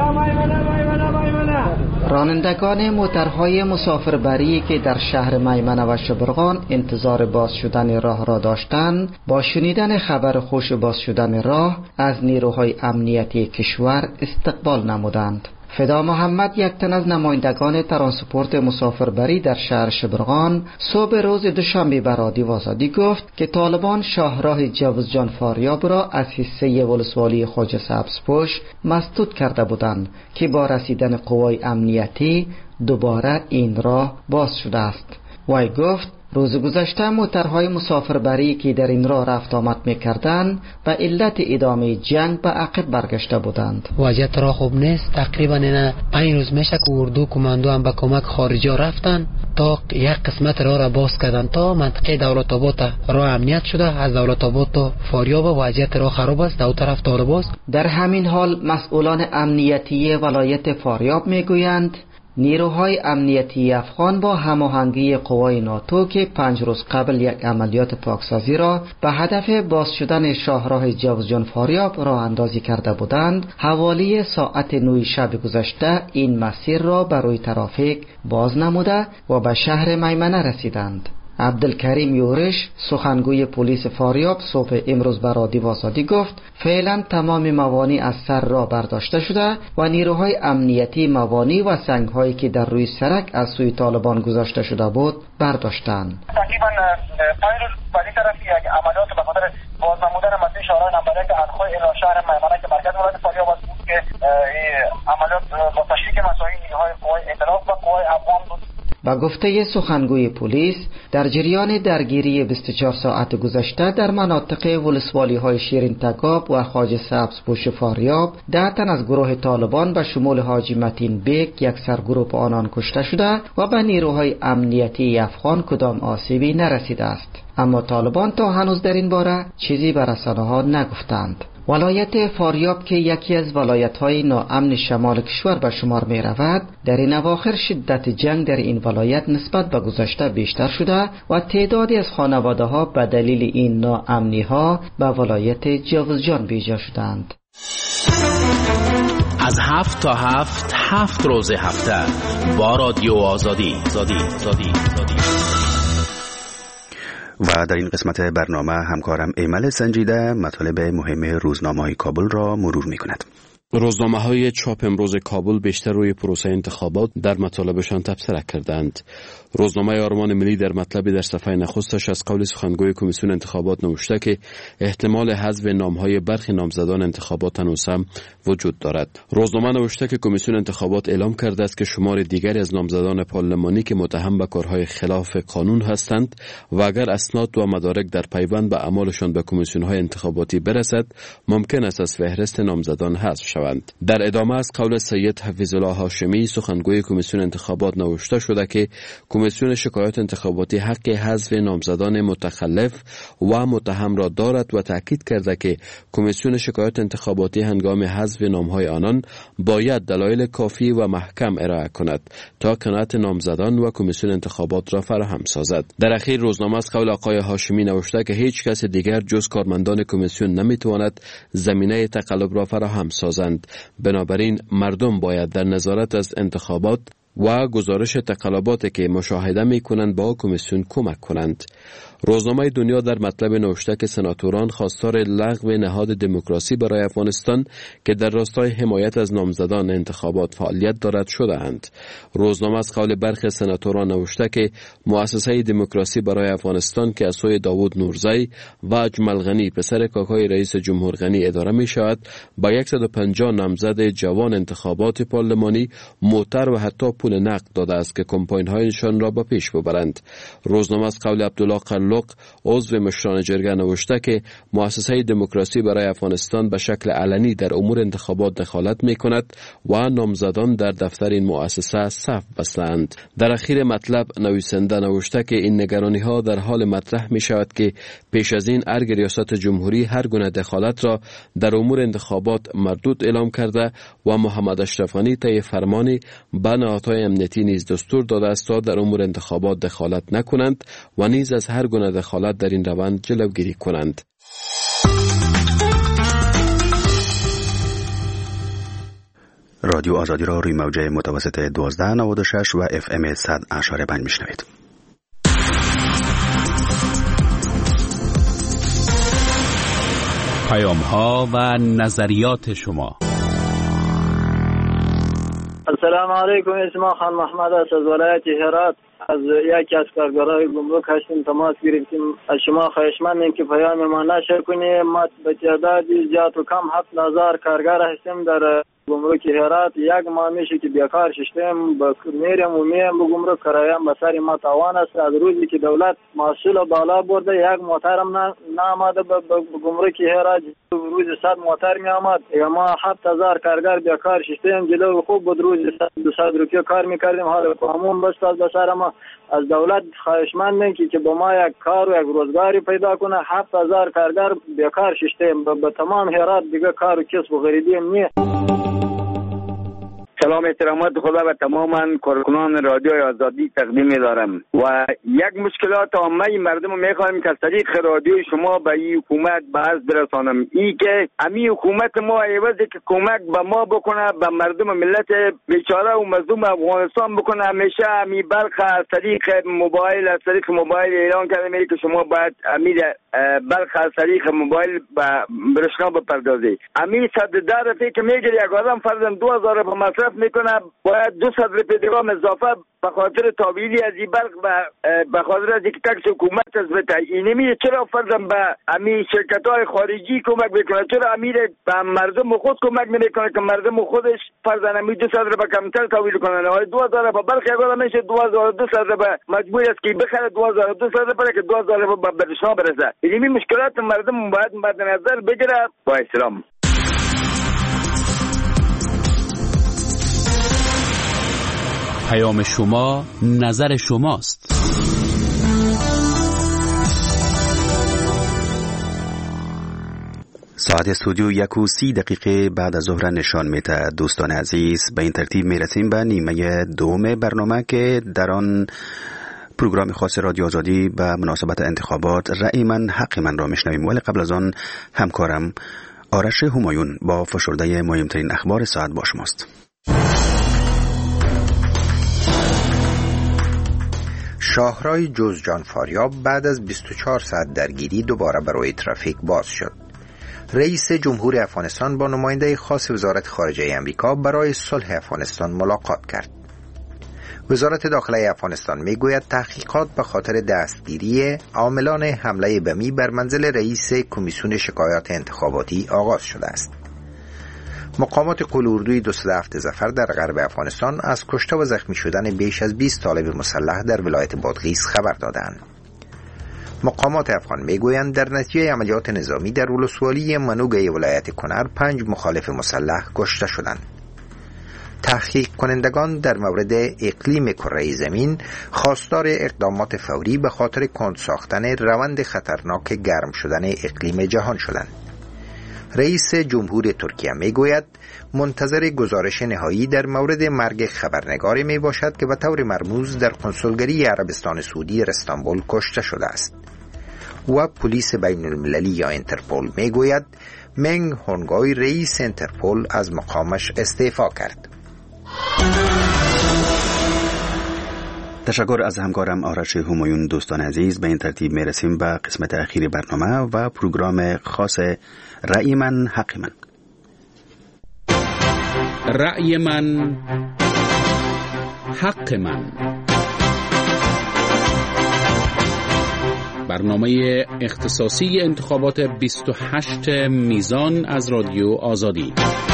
S15: رانندگان موترهای مسافربری که در شهر میمنه و شبرغان انتظار باز شدن راه را داشتند با شنیدن خبر خوش باز شدن راه از نیروهای امنیتی کشور استقبال نمودند. فدا محمد یک تن از نمایندگان ترانسپورت مسافربری در شهر شبرغان صبح روز دوشنبه به رادیو آزادی گفت که طالبان شاهراه جوزجان فاریاب را از حصه ولسوالی خواجه سبزپوش مسدود کرده بودند که با رسیدن قوای امنیتی دوباره این راه باز شده است. وی گفت روز گذشته موترهای مسافربری که در این راه رفت آمد می‌کردند به علت ادامه جنگ به عقب برگشته بودند.
S16: وضعیت راه خوب نیست. تقریبا این پنج روز میشه که اردو کماندو هم به کمک خارجی رفتن تا یک قسمت راه را باز کردن تا منطقه دولت آباد راه امنیت شده. از دولت آباد تا فاریاب وضعیت راه خراب است. دو طرف طالباز.
S15: در همین حال مسئولان امنیتی ولایت فاریاب میگویند نیروهای امنیتی افغان با هماهنگی قوای ناتو که پنج روز قبل یک عملیات پاکسازی را به هدف باز شدن شاهراه جوزجان فاریاب راه اندازی کرده بودند، حوالی ساعت نه شب گذشته این مسیر را برای ترافیک باز نموده و به شهر میمنه رسیدند. عبدالکریم یورش سخنگوی پلیس فاریاب صبح امروز به رادیو آزادی گفت فعلا تمام موانع از سر راه برداشته شده و نیروهای امنیتی موانع و سنگ‌هایی که در روی سرک از سوی طالبان گذاشته شده بود برداشتند.
S5: تقریبا پنج روز ولی طرفی یک عملیات به خاطر بازنمودن مسیر شهرهای نمبر یک انخوی الی شهر میمنه که مرکز ولایت فاریاب است که عملیات با تشریک مساعی نیروهای قوای ائتلاف و قوای افغان بود.
S15: با گفته سخنگوی پلیس در جریان درگیری بیست و چهار ساعت گذشته در مناطق ولسوالی های شیرین تگاب و خواجه سبزپوش فاریاب ده تن از گروه طالبان به شمول حاجی متین بیگ یک سرگروه آنان کشته شده و به نیروهای امنیتی افغان کدام آسیبی نرسیده است. اما طالبان تا هنوز در این باره چیزی به رسانه‌ها نگفتند. ولایت فاریاب که یکی از ولایت‌های ناامن شمال کشور به شمار می رود، در این اواخر شدت جنگ در این ولایت نسبت به گذشته بیشتر شده و تعدادی از خانواده‌ها به دلیل این ناامنی‌ها به ولایت جاوزجان بیجا شدند.
S1: از هفت تا هفت هفت روز هفته با رادیو آزادی زادی زادی زادی.
S2: و در این قسمت برنامه همکارم ایمل سنجیده مطالب مهم روزنامه‌های کابل را مرور می‌کند.
S17: روزنامه های چاپ امروز کابل بیشتر روی پروسه انتخابات در مطالبشان تبصره کردند. روزنامه آرمان ملی در مطلبی در صفحه نخستش از قول سخنگوی کمیسیون انتخابات نوشته که احتمال حذف نامهای برخی نامزدان انتخابات هنوز هم وجود دارد. روزنامه نوشته که کمیسیون انتخابات اعلام کرده است که شمار دیگری از نامزدان پارلمانی که متهم به کارهای خلاف قانون هستند و اگر اسناد و مدارک در پیوند به اعمالشان به کمیسیون‌های انتخاباتی برسد ممکن است از فهرست نامزدان حذف شوند. در ادامه از قول سید حفیظ الله هاشمی سخنگوی کمیسیون انتخابات نوشته شده که کمیسیون شکایات انتخاباتی حق حذف نامزدان متخلف و متهم را دارد و تاکید کرده که کمیسیون شکایات انتخاباتی هنگام حذف نامهای آنان باید دلایل کافی و محکم ارائه کند تا قناعت نامزدان و کمیسیون انتخابات را فراهم سازد. در اخیر روزنامه از قول آقای هاشمی نوشته که هیچ کس دیگر جز کارمندان کمیسیون نمیتواند زمینه تقلب را فراهم سازند. بنابراین مردم باید در نظارت از انتخابات و گزارش تقلباتی که مشاهده می کنند با کمیسیون کمک کنند. روزنامه دنیا در مطلب نوشته که سناتوران خواستار لغو نهاد دموکراسی برای افغانستان که در راستای حمایت از نامزدان انتخابات فعالیت دارد شده‌اند. روزنامه از قول برخی سناتوران نوشته که مؤسسه دموکراسی برای افغانستان که از سوی داوود نورزی و اجمل غنی پسر کاکای رئیس جمهور غنی اداره می شود با صد و پنجاه نامزد جوان انتخابات پارلمانی معتبر و حتی پول نقد داده است که کمپاین‌هایشان را به پیش ببرند. روزنامه از قول عبدالله قلق عضو مشران جرگه نوشته که مؤسسه دموکراسی برای افغانستان به شکل علنی در امور انتخابات دخالت می کند و نامزدان در دفتر این مؤسسه صف بستند. در اخیر مطلب نویسنده نوشته که این نگرانی ها در حال مطرح می شود که پیش از این ارگ ریاست جمهوری هر گونه دخالت را در امور انتخابات مردود اعلام کرده و محمد اشرف غنی طی فرمانی به نهادهای امنیتی نیز دستور داده است تا در امور انتخابات دخالت نکنند و نیز از هر گونه دخالت در این روند جلوگیری کنند.
S2: رادیو آزادی را روی موج متوسط دوازده نود و شش و اف ام صد اشاره پنج میشنوید.
S1: پیام ها و نظریات شما.
S18: السلام علیکم. اسم خان محمد است از ولایت هرات. از یکی از کارگرای گمرک هستیم تماس گرفتیم. از شما خواهشمندیم که پیام ما نشر کنیم. ما به تعدادی زیاد و کم هفت هزار کارگر هستیم در گمرک هرات. یک ماه میشه که بیکار شدیم. با میریم و میریم به گمرک کرایم به سر ما تاوان است. از روزی که دولت محصول بالا برده یک موترم ناماده به گمرک هرات. روز صد موتر می آمد. ما هفت هزار کارگر بیکار شدیم. جلو خوب بود روز دویست روپیه کار میکردیم. حالا قانون بست از بسر ما. از دولت خواهشمندیم که که با ما یک کار و یک روزگاری پیدا کنه. هفت هزار کارگر بیکار شدیم. به تمام هرات دیگه کار و کسب و غریبی نیست.
S19: سلام احترامات خدا و تماما کارکنان رادیو آزادی تقدیم دارم و یک مشکلات عامه مردم میخوایم که از طریق رادیو شما به این حکومت بحث برسانم. این که امی حکومت ما عوضی که کمک به ما بکنه به مردم ملت بیچاره و مظلوم افغانستان بکنه، همیشه امی برق از طریق موبایل از طریق موبایل اعلان کرده میگه که شما باید امی برق از طریق موبایل به برشنا بپردازی. امی صد ده رفیق که میگه یک آدم فرضاً دو هزار به مصرف میکنه، باید دو صد رفیق دیگه اضافه به خاطر تابعیلی از این برق و به خاطر از اینکه تکس حکومت از بته. اینمی چرا فرضاً به امی شرکت های خارجی کمک میکنه؟ چرا امیر به مردم خود کمک نمیکنه که مردم خودش فرضاً امی دو صد رو به کمتر تحویل کنن؟ دو هزار به برق یک آدم میشه دو هزار و دو صد رو به مجبور است که بخره دو هزار و دو صد رو که دو هزار رو به برشنا برسه. اینمی مشکلات مردم باید مد نظر بگیره. با احترام.
S1: پیام شما نظر شماست.
S2: ساعت استودیو یک و سی دقیقه بعد از ظهر نشان میده. دوستان عزیز، به این ترتیب میرسیم به نیمه دوم برنامه که در آن پروگرام خاص رادیو آزادی به مناسبت انتخابات رأی من حق من را میشنویم. ولی قبل از آن همکارم آرش همایون با فشرده مهمترین اخبار ساعت با شماست.
S3: شاهراه جوزجان فاریاب بعد از بیست و چهار ساعت درگیری دوباره برای ترافیک باز شد. رئیس جمهور افغانستان با نماینده خاص وزارت خارجه امریکا برای صلح افغانستان ملاقات کرد. وزارت داخله افغانستان میگوید تحقیقات به خاطر دستگیری عاملان حمله بمی بر منزل رئیس کمیسیون شکایات انتخاباتی آغاز شده است. مقامات قلاردوی دویست و هفت ظفر در غرب افغانستان از کشته و زخمی شدن بیش از بیست طالب مسلح در ولایت بادغیس خبر دادند. مقامات افغان میگویند در نتیجه عملیات نظامی در ولسوالی منوگه ولایت کنر پنج مخالف مسلح کشته شدند. تحقیق کنندگان در مورد اقلیم کره زمین خواستار اقدامات فوری به خاطر کند ساختن روند خطرناک گرم شدن اقلیم جهان شدند. رئیس جمهور ترکیه میگوید منتظر گزارش نهایی در مورد مرگ خبرنگاری می باشد که به طور مرموز در کنسولگری عربستان سعودی در استانبول کشته شده است. و پلیس بین المللی یا انترپول میگوید منگ هونگوی رئیس انترپول از مقامش استعفا کرد.
S2: تشکر از همکارم آرش همایون. دوستان عزیز، به این ترتیب می رسیم به قسمت اخیر برنامه و پروگرام خاص رأی من حق من.
S1: رأی من حق من، برنامه اختصاصی انتخابات بیست و هشت میزان از رادیو آزادی.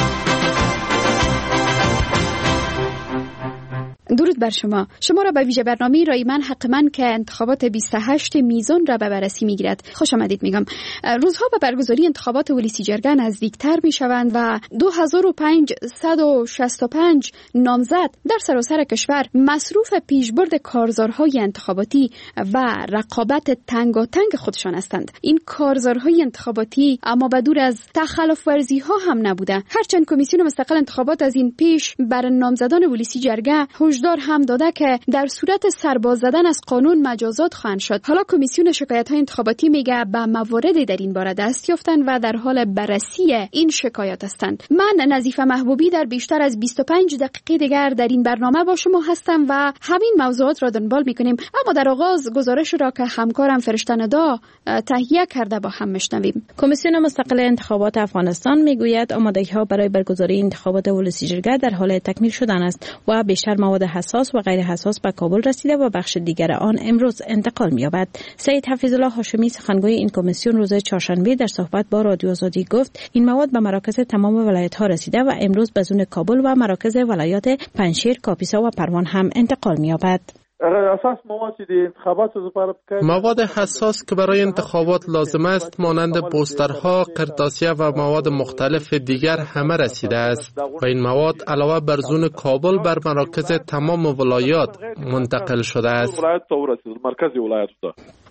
S13: درود بر شما. شما را به ویژه برنامه رای من حق من که انتخابات بیست و هشت میزان را به بررسی میگیرد خوش آمدید میگم. روزها به برگزاری انتخابات ولیسی جرگه نزدیکتر میشوند و دو هزار و پانصد و شصت و پنج نامزد در سراسر کشور مصروف پیشبرد کارزارهای انتخاباتی و رقابت تنگاتنگ خودشان هستند. این کارزارهای انتخاباتی اما بدور از تخلف ورزی ها هم نبوده، هرچند کمیسیون مستقل انتخابات از این پیش بر نامزدان ولیسی جرگه هشدار هم داده که در صورت سرباز زدن از قانون مجازات خواهند شد. حالا کمیسیون شکایت‌های انتخاباتی میگه به مواردی در این باره دست یافتن و در حال بررسی این شکایات هستند. من نظیفه محبوبی در بیشتر از بیست و پنج دقیقه دیگر در این برنامه با شما هستم و همین موضوعات را دنبال میکنیم. اما در آغاز گزارش را که همکارم فرشته ندا تهیه کرده با هم میشنویم.
S20: کمیسیون مستقل انتخابات افغانستان میگوید آمادگی‌ها برای برگزاری انتخابات ولسی جرگه در حال تکمیل شدن است و بیشتر مواد حساس و غیر حساس به کابل رسیده و بخش دیگر آن امروز انتقال می‌یابد. سید حفیظالله هاشمی سخنگوی این کمیسیون روز چهارشنبه در صحبت با رادیو آزادی گفت این مواد به مراکز تمام ولایت‌ها رسیده و امروز به زون کابل و مراکز ولایات پنجشیر، کاپیسا و پروان هم انتقال می‌یابد.
S9: مواد حساس که برای انتخابات لازم است مانند پوسترها، قرطاسیه و مواد مختلف دیگر همه رسیده است و این مواد علاوه بر زون کابل بر مراکز تمام ولایات منتقل شده است.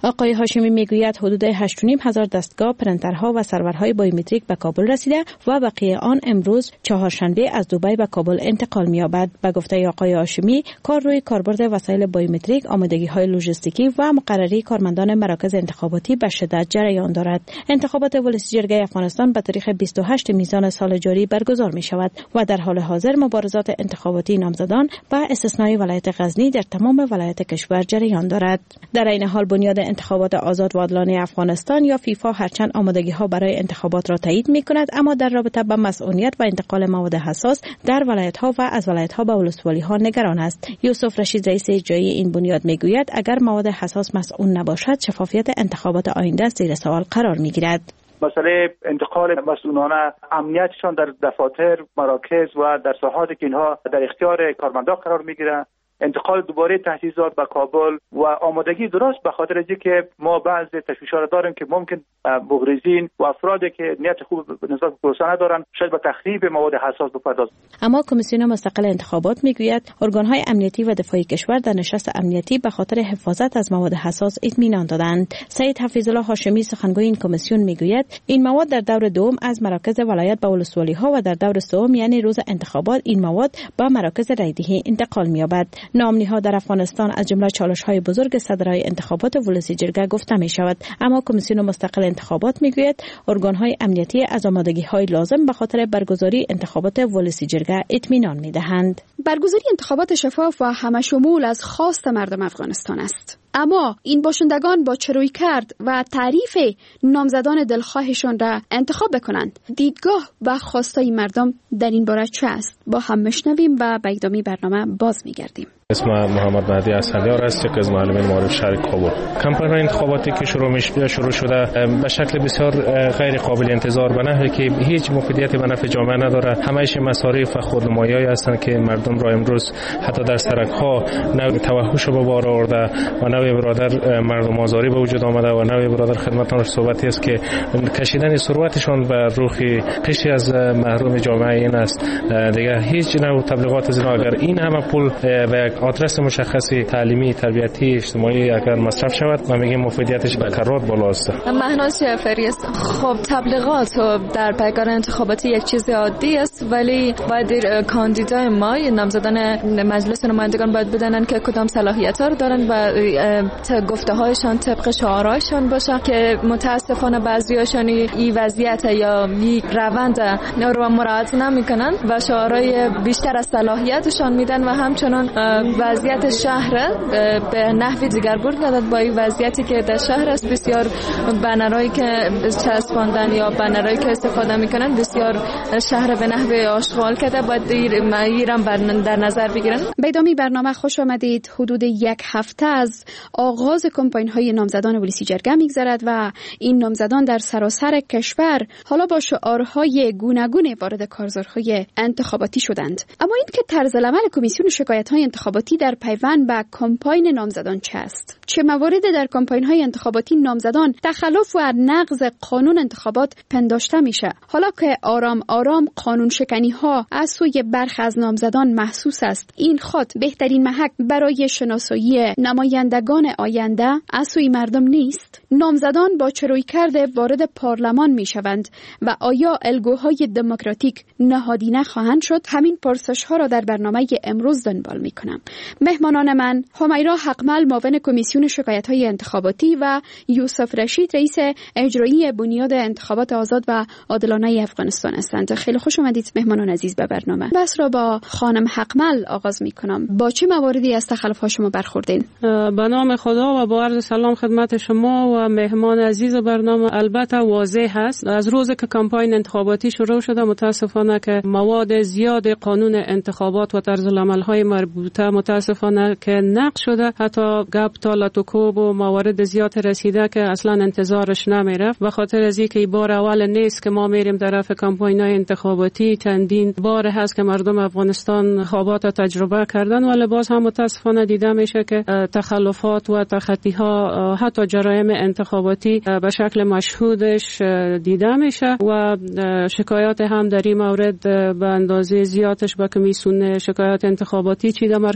S20: آقای هاشمی میگوید حدود هشت و نیم هزار دستگاه پرنترها و سرورهای بایومتریک به کابل رسیده و بقیه آن امروز چهارشنبه از دبی به کابل انتقال می‌یابد. به گفته آقای هاشمی، کار روی کاربرد وسایل بایومتریک، آمادگی‌های لوجستیکی و مقرری کارمندان مراکز انتخاباتی به شدت جریان دارد. انتخابات ولسی جرگه افغانستان به تاریخ بیست و هشتم میزان سال جاری برگزار می‌شود و در حال حاضر مبارزات انتخاباتی نامزدان با استثنای ولایت غزنی در تمام ولایت کشور جریان دارد. در این حال بنیاد انتخابات آزاد و عادلانه افغانستان یا فیفا هرچند آمادگی‌ها برای انتخابات را تایید می‌کند، اما در رابطه با مسئولیت و انتقال مواد حساس در ولایت‌ها و از ولایت‌ها به ولسوالی‌ها نگران است. یوسف رشید رئیس اجرایی این بنیاد می‌گوید اگر مواد حساس مسئول نباشد، شفافیت انتخابات آینده زیر سوال قرار می‌گیرد.
S5: مسئله انتقال مسئولان امنیتشان در دفاتر، مراکز و در ساحاتی که اینها در اختیار کارمندان قرار می‌گیرند، انتقال دوباره تجهیزات به کابل و آمادگی درست به خاطر اینکه ما بعض تشویش‌ها داریم که ممکن مغرضین و افرادی که نیت خوب نسبت به پروسه ندارن شاید به تخریب مواد حساس بپردازند.
S20: اما کمیسیون مستقل انتخابات میگوید ارگان‌های امنیتی و دفاعی کشور در نشست امنیتی به خاطر حفاظت از مواد حساس اطمینان دادند. سید حفیظالله هاشمی سخنگوی این کمیسیون میگوید این مواد در دور دوم از مراکز ولایت به ولسوالی‌ها و در دور سوم یعنی روز انتخابات این مواد به مراکز رایدهی انتقال می‌یابد. نامنی‌ها در افغانستان از جمله چالش‌های بزرگ صدرای انتخابات ولسی جرگه گفته می‌شود، اما کمیسیون مستقل انتخابات می‌گوید ارگان‌های امنیتی از آمادگی‌های لازم به خاطر برگزاری انتخابات ولسی جرگه اطمینان می‌دهند.
S21: برگزاری انتخابات شفاف و همشمول از خواست مردم افغانستان است. اما این باشندگان با چروی کرد و تعریف نامزدان دلخواهشان را انتخاب بکنند. دیدگاه و خواستای مردم در این باره چه است؟ با هم میشنویم و به ادامه برنامه باز میگردیم.
S22: اسم محمد مهدی اسدیار است که از معلمین معارف شهر کابل. کمپاین انتخاباتی که شروع شروع شده به شکل بسیار غیر قابل انتظار به نحوی که هیچ مفیدیتی به نفع جامعه نداره. همه‌اش مصارف و خودنمایی‌هایی هستند که مردم را امروز حتی در سرک‌ها نوع توحش به بار آورده و نوع برادر مردم آزاری به وجود آمده و نوع برادر خدمتان صحبتی است که کشیدن ثروتشان به روخ قشری از محروم جامعه این است. دیگه هیچ نوع تبلیغات از اینا اگر این همه پول به آدرس مشخصی تعلیمی، تربیتی، اجتماعی اگر مصرف شود ما میگیم مفیدیتش به کرات بالا است.
S13: مهناز جعفری است. خب تبلیغات در پیگار انتخاباتی یک چیز عادی است، ولی باید کاندیدای ما نامزدان مجلس نمایندگان باید بدانند که کدام صلاحیت‌ها رو دارن و گفته‌هایشان طبق شعارهایشان باشه که متاسفانه بعضی‌هاشون این وضعیت یا این روند رو مراعات نمی‌کنن و شعارهای بیشتر از صلاحیتشان میدن و همچنان وضعیت شهر به نحوی دیگرگون دادن با این وضعیتی که در شهر است. بسیار بنرهایی که چسباندن یا بنرهایی که استفاده میکنن بسیار شهر به نحوی آشغال کرده، باید ایران در نظر بگیرن.
S21: به ادامه برنامه خوش آمدید. حدود یک هفته از آغاز کمپاین های نامزدان ولسی جرگه میگذرد و این نامزدان در سراسر کشور حالا با شعارهای گوناگون وارد کارزارهای انتخاباتی شدند. اما این که طرز عمل کمیسیون شکایت‌های انتخاباتی در پیوند به کمپاین نامزدان چه است؟ چه مواردی در کمپاین‌های انتخاباتی نامزدان تخلف و نقض قانون انتخابات پنداشته میشه؟ حالا که آرام آرام قانون شکنی‌ها از سوی برخی از نامزدان محسوس است، این خود بهترین محک برای شناسایی نمایندگان آینده از سوی مردم نیست؟ نامزدان با چه رویکرد وارد پارلمان میشوند و آیا الگوهای دموکراتیک نهادینه خواهند شد؟ همین پرسش‌ها را در برنامه امروز دنبال میکنم. مهمانان من همیرا حقمل معاون کمیسیون شکایت‌های انتخاباتی و یوسف رشید رئیس اجرایی بنیاد انتخابات آزاد و عادلانه افغانستان هستند. خیلی خوش آمدید مهمانان عزیز به برنامه. بس را با خانم حقمل آغاز میکنم. با چه مواردی از تخلف‌ها شما برخوردین؟
S23: به نام خدا و با عرض سلام خدمت شما و مهمان عزیز برنامه. البته واضح هست از روزی که کمپاین انتخاباتی شروع شده متاسفانه که مواد زیاد قانون انتخابات و طرز العمل‌های مربوطه متاسفانه که نقض شده، حتی گپ تا لاتوکوب و موارد زیاد رسیده که اصلا انتظارش نمیرفت. به خاطر از اینکه بار اول نیست که ما میریم طرف کمپاین‌های انتخاباتی، چندین بار هست که مردم افغانستان انتخابات تجربه کردن، ولی باز هم متاسفانه دیده میشه که تخلفات و تخطی‌ها حتی جرایم انتخاباتی به شکل مشهودش دیده میشه و شکایات هم در این مورد به اندازه زیادش به کمیسیون شکایات انتخاباتی چیده مرکز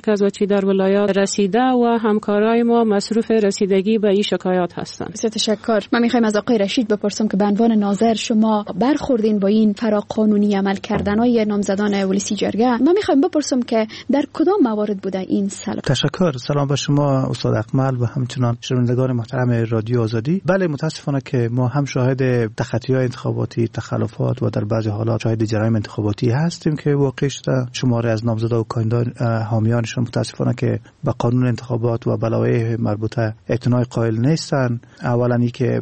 S23: مرکز و چی در ولایات رسیده و همکارای ما مصروف رسیدگی به این شکایات هستند.
S21: بسیار تشکر. من میخوایم از آقای رشید بپرسم که به عنوان ناظر شما برخوردین با این فراقانونی عمل کردنهای نامزدان ولسی جرگه. من میخوایم بپرسم که در کدام موارد بوده این سلب؟
S4: تشکر. سلام به شما استاد اکمل و همچنان شنوندگان محترم رادیو آزادی. بله متاسفانه که ما هم شاهد تخطی‌های انتخاباتی، تخلفات و در بعضی حالات شاهد جرایم انتخاباتی هستیم که واقع شده. شماره از نامزدا و کاندیدان حامیانشون متاسفانه که به قانون انتخابات و بلاوی مربوطه اعتنای قائل نیستن. اولا ای که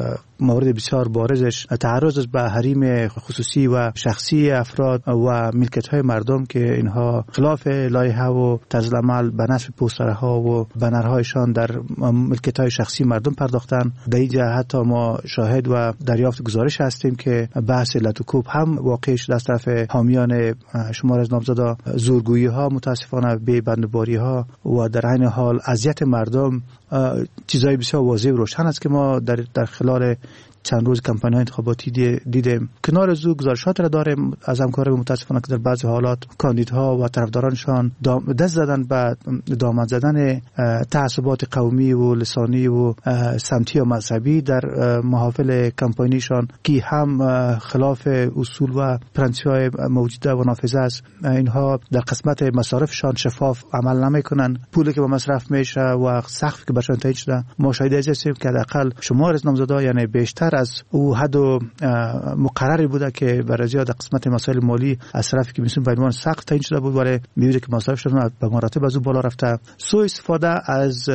S4: مورد بسیار بارزش تعرض به حریم خصوصی و شخصی افراد و ملکیت‌های مردم که اینها خلاف لایحه و طرز عمل به نصب پوسترها و بنرهایشان در ملکیت‌های شخصی مردم پرداختن. در این جهت حتی ما شاهد و دریافت گزارش هستیم که بحث لطوکوب هم واقع شده از طرف حامیان شمار از نامزدا، زورگویی‌ها متاسفانه به بندباری‌ها و در عین حال اذیت مردم. چیزای بسیار واضح و روشن است که ما در در خلال چند روز کمپاین انتخاباتی دیدیم. کنار از او گزارشات را داریم از همکاران متاسفانه که در بعضی حالات کاندیدها و طرفدارانشان دست زدن به دامن زدن تعصبات قومی و لسانی و سمتی و مذهبی در محافل کمپاینیشان که هم خلاف اصول و پرنسیپ‌های موجوده و نافذه است. اینها در قسمت مصارفشان شفاف عمل نمی‌کنند. پولی که به مصرف میشه و سقفی که برشان تعیین شده ما شاهد هستیم که حداقل شمار از نامزدا یعنی بیشتر از او حد و مقرری بوده که برای زیاد قسمت مسائل مالی از طرفی که میسون به عنوان سقف تعیین شده بود ولی میبینید که مصارفشون به مراتب از او بالا رفته. سوء استفاده از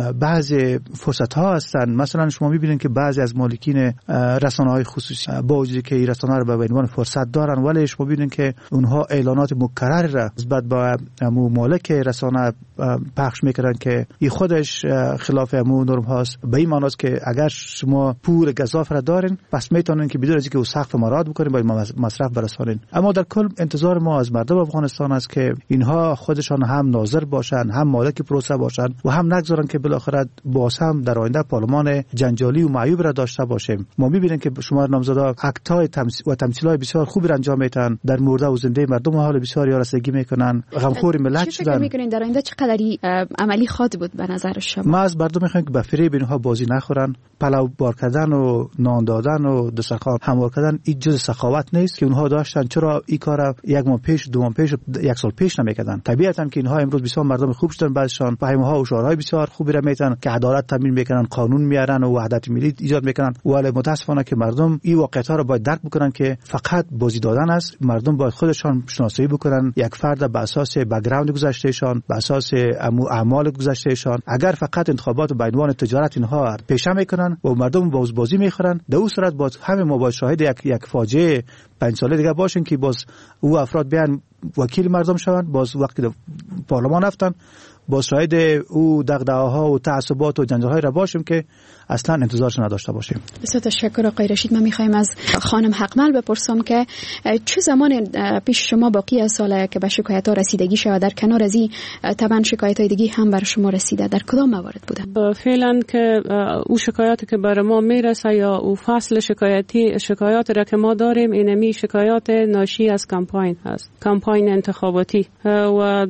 S4: بعضی فرصت ها هستند. مثلا شما میبینید که بعضی از مالکین رسانه های خصوصی با وجودی که این رسانه رو به عنوان فرصت دارن ولی شما میبینید که اونها اعلانات مکرر را نسبت به مو مالک رسانه پخش میکنن که این خودش خلاف مو نرم هاست. به این معنی است که اگر شما پول گزاف را دارین پس میتونین که بدون از اینکه او سقف مراعات بکنین باید مصرف برسانین. اما در کل انتظار ما از مردم افغانستان است که اینها خودشان هم ناظر باشن، هم مالک پروسه باشن و هم نگذارن که بالاخره باز هم در آینده پارلمان جنجالی و معیوب را داشته باشیم. ما میبینیم که شمار نامزدا اکتای و تمثیلای بسیار خوبی را انجام میدن، در مرده و زنده مردم حال بسیار رسیدگی میکنن، غمخور ملت شدن. چه فکر میکنین در آینده چقدری عملی خواهد بود به نظر شما؟ ما از مردم میخوایم که به فریب اینها بازی نخورن. پلو بار کردن و نان دادن و دسترخوان هموار کردن این جز سخاوت نیست که اونها داشتن. چرا این کارا یک ماه پیش، دو ماه پیش، یک سال پیش نمیکردن؟ طبیعتا که اینها امروز بسیار مردم خوب شدن، بعضشان فهمها و شعارهای بسیار خوبی را میتن که عدالت تامین میکنن، قانون میارن و وحدت ملی ایجاد میکنن. ولی متاسفانه که مردم این واقعیت‌ها را باید درک بکنن که فقط بازی دادن است. مردم باید خودشان شناسایی بکنن یک فرد به اساس بک‌گراند گذشتهشان، به اساس اعمال گذشتهشان. اگر فقط انتخابات به عنوان تجارت اینها پیشه میکنن و مردم باز بازی میخورن، در اون صورت باز همه ما باید شاهد یک یک فاجعه پنج ساله دیگه باشیم که باز او افراد بیان وکیل مردم شوند، باز وقتی پارلمان رفتن با شاهد او دغدغه‌ها و تعصبات و جنجال‌های را باشیم که اصلا انتظارش نداشته باشیم.
S21: بسیار تشکر آقای رشید. من می‌خوایم از خانم حقمل بپرسم که چه زمان پیش شما باقی از ساله که به شکایت‌ها رسیدگی شود؟ در کنار از این طبعا شکایت‌های دیگه هم بر شما رسیده، در کدام موارد بوده؟
S23: فعلا که او شکایاتی که بر ما میرسه یا او فصل شکایتی شکایات را که ما داریم اینمی شکایات ناشی از کمپاین هست، کمپاین انتخاباتی و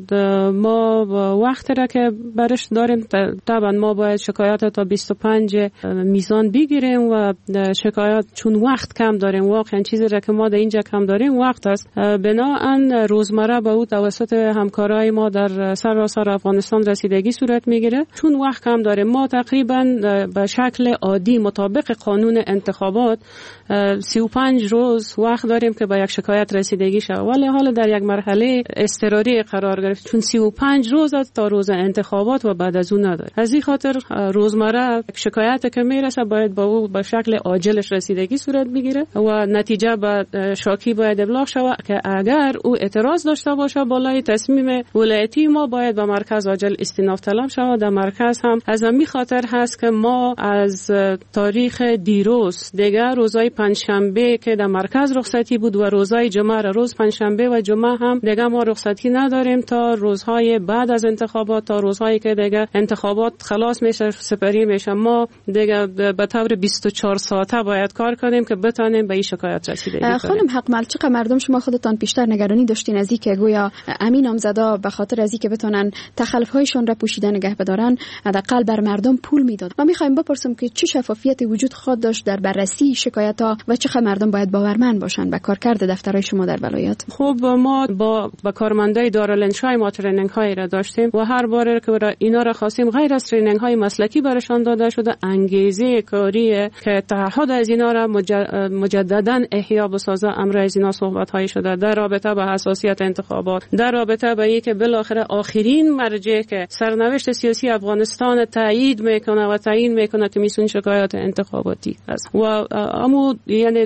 S23: ما وقت را که برش داریم طبعا ما باید شکایات تا بیست و پنج میزان بگیریم و شکایات چون وقت کم داریم، واقعا چیزی را که ما در اینجا کم داریم وقت است. بناهن روزمره به او توسط همکارای ما در سراسر افغانستان رسیدگی صورت میگیره. چون وقت کم داریم ما تقریبا به شکل عادی مطابق قانون انتخابات سی و پنج روز وقت داریم که به یک شکایت رسیدگی شود، ولی حالا در یک مرحله اضطراری قرار گرفت چون سی و پنج روز است تا روز انتخابات و بعد از اون نداره. از این خاطر روزمره شکایت که میرسه باید با او به شکل عاجلش رسیدگی صورت بگیره و نتیجه به شاکی باید ابلاغ شود که اگر او اعتراض داشته باشه بالای تصمیم ولایتی ما باید به مرکز عاجل استیناف طلب شود. در مرکز هم از همین خاطر هست که ما از تاریخ دیروز دیگر روزهای پنجشنبه که در مرکز رخصتی بود و روزهای جمعه را روز پنجشنبه و جمعه هم دیگه ما رخصتی نداریم تا روزهای بعد از انتخابات، تا روزهایی که دیگه انتخابات خلاص میشه، سپری میشه. ما دیگه به طور بیست و چهار ساعته باید کار کنیم که بتونیم به این شکایت رسیدگی کنیم.
S21: خانم حقمل، چقدر مردم شما خودتان پیشتر نگرانی داشتین از اینکه گویا امین نامزدا به خاطر از اینکه بتونن تخلف‌هایشان را پوشیده نگه بدارن حداقل بر مردم پول میداد؟ ما می‌خوایم بپرسیم که چه شفافیتی وجود خواهد داشت در بررسی شکایت‌ها و چقدر مردم باید باورمند باشن به کارکرد دفترهای شما در ولایت؟
S23: خب ما با با کارمندای دارالانشای ما ترینینگ هایی را داشتیم و هر بار که اینا را خواستیم غیر از ترینینگ های مسلکی برشان داده شده، انگیزه کاری که تعهد از اینا را مجددا احیا بسازه، امر از اینا صحبت های شده در رابطه با حساسیت انتخابات، در رابطه با اینکه بالاخره آخرین مرجع که سرنوشت سیاسی افغانستان تایید میکنه و تعیین میکنه که میسون شکایت انتخاباتی است و اما یعنی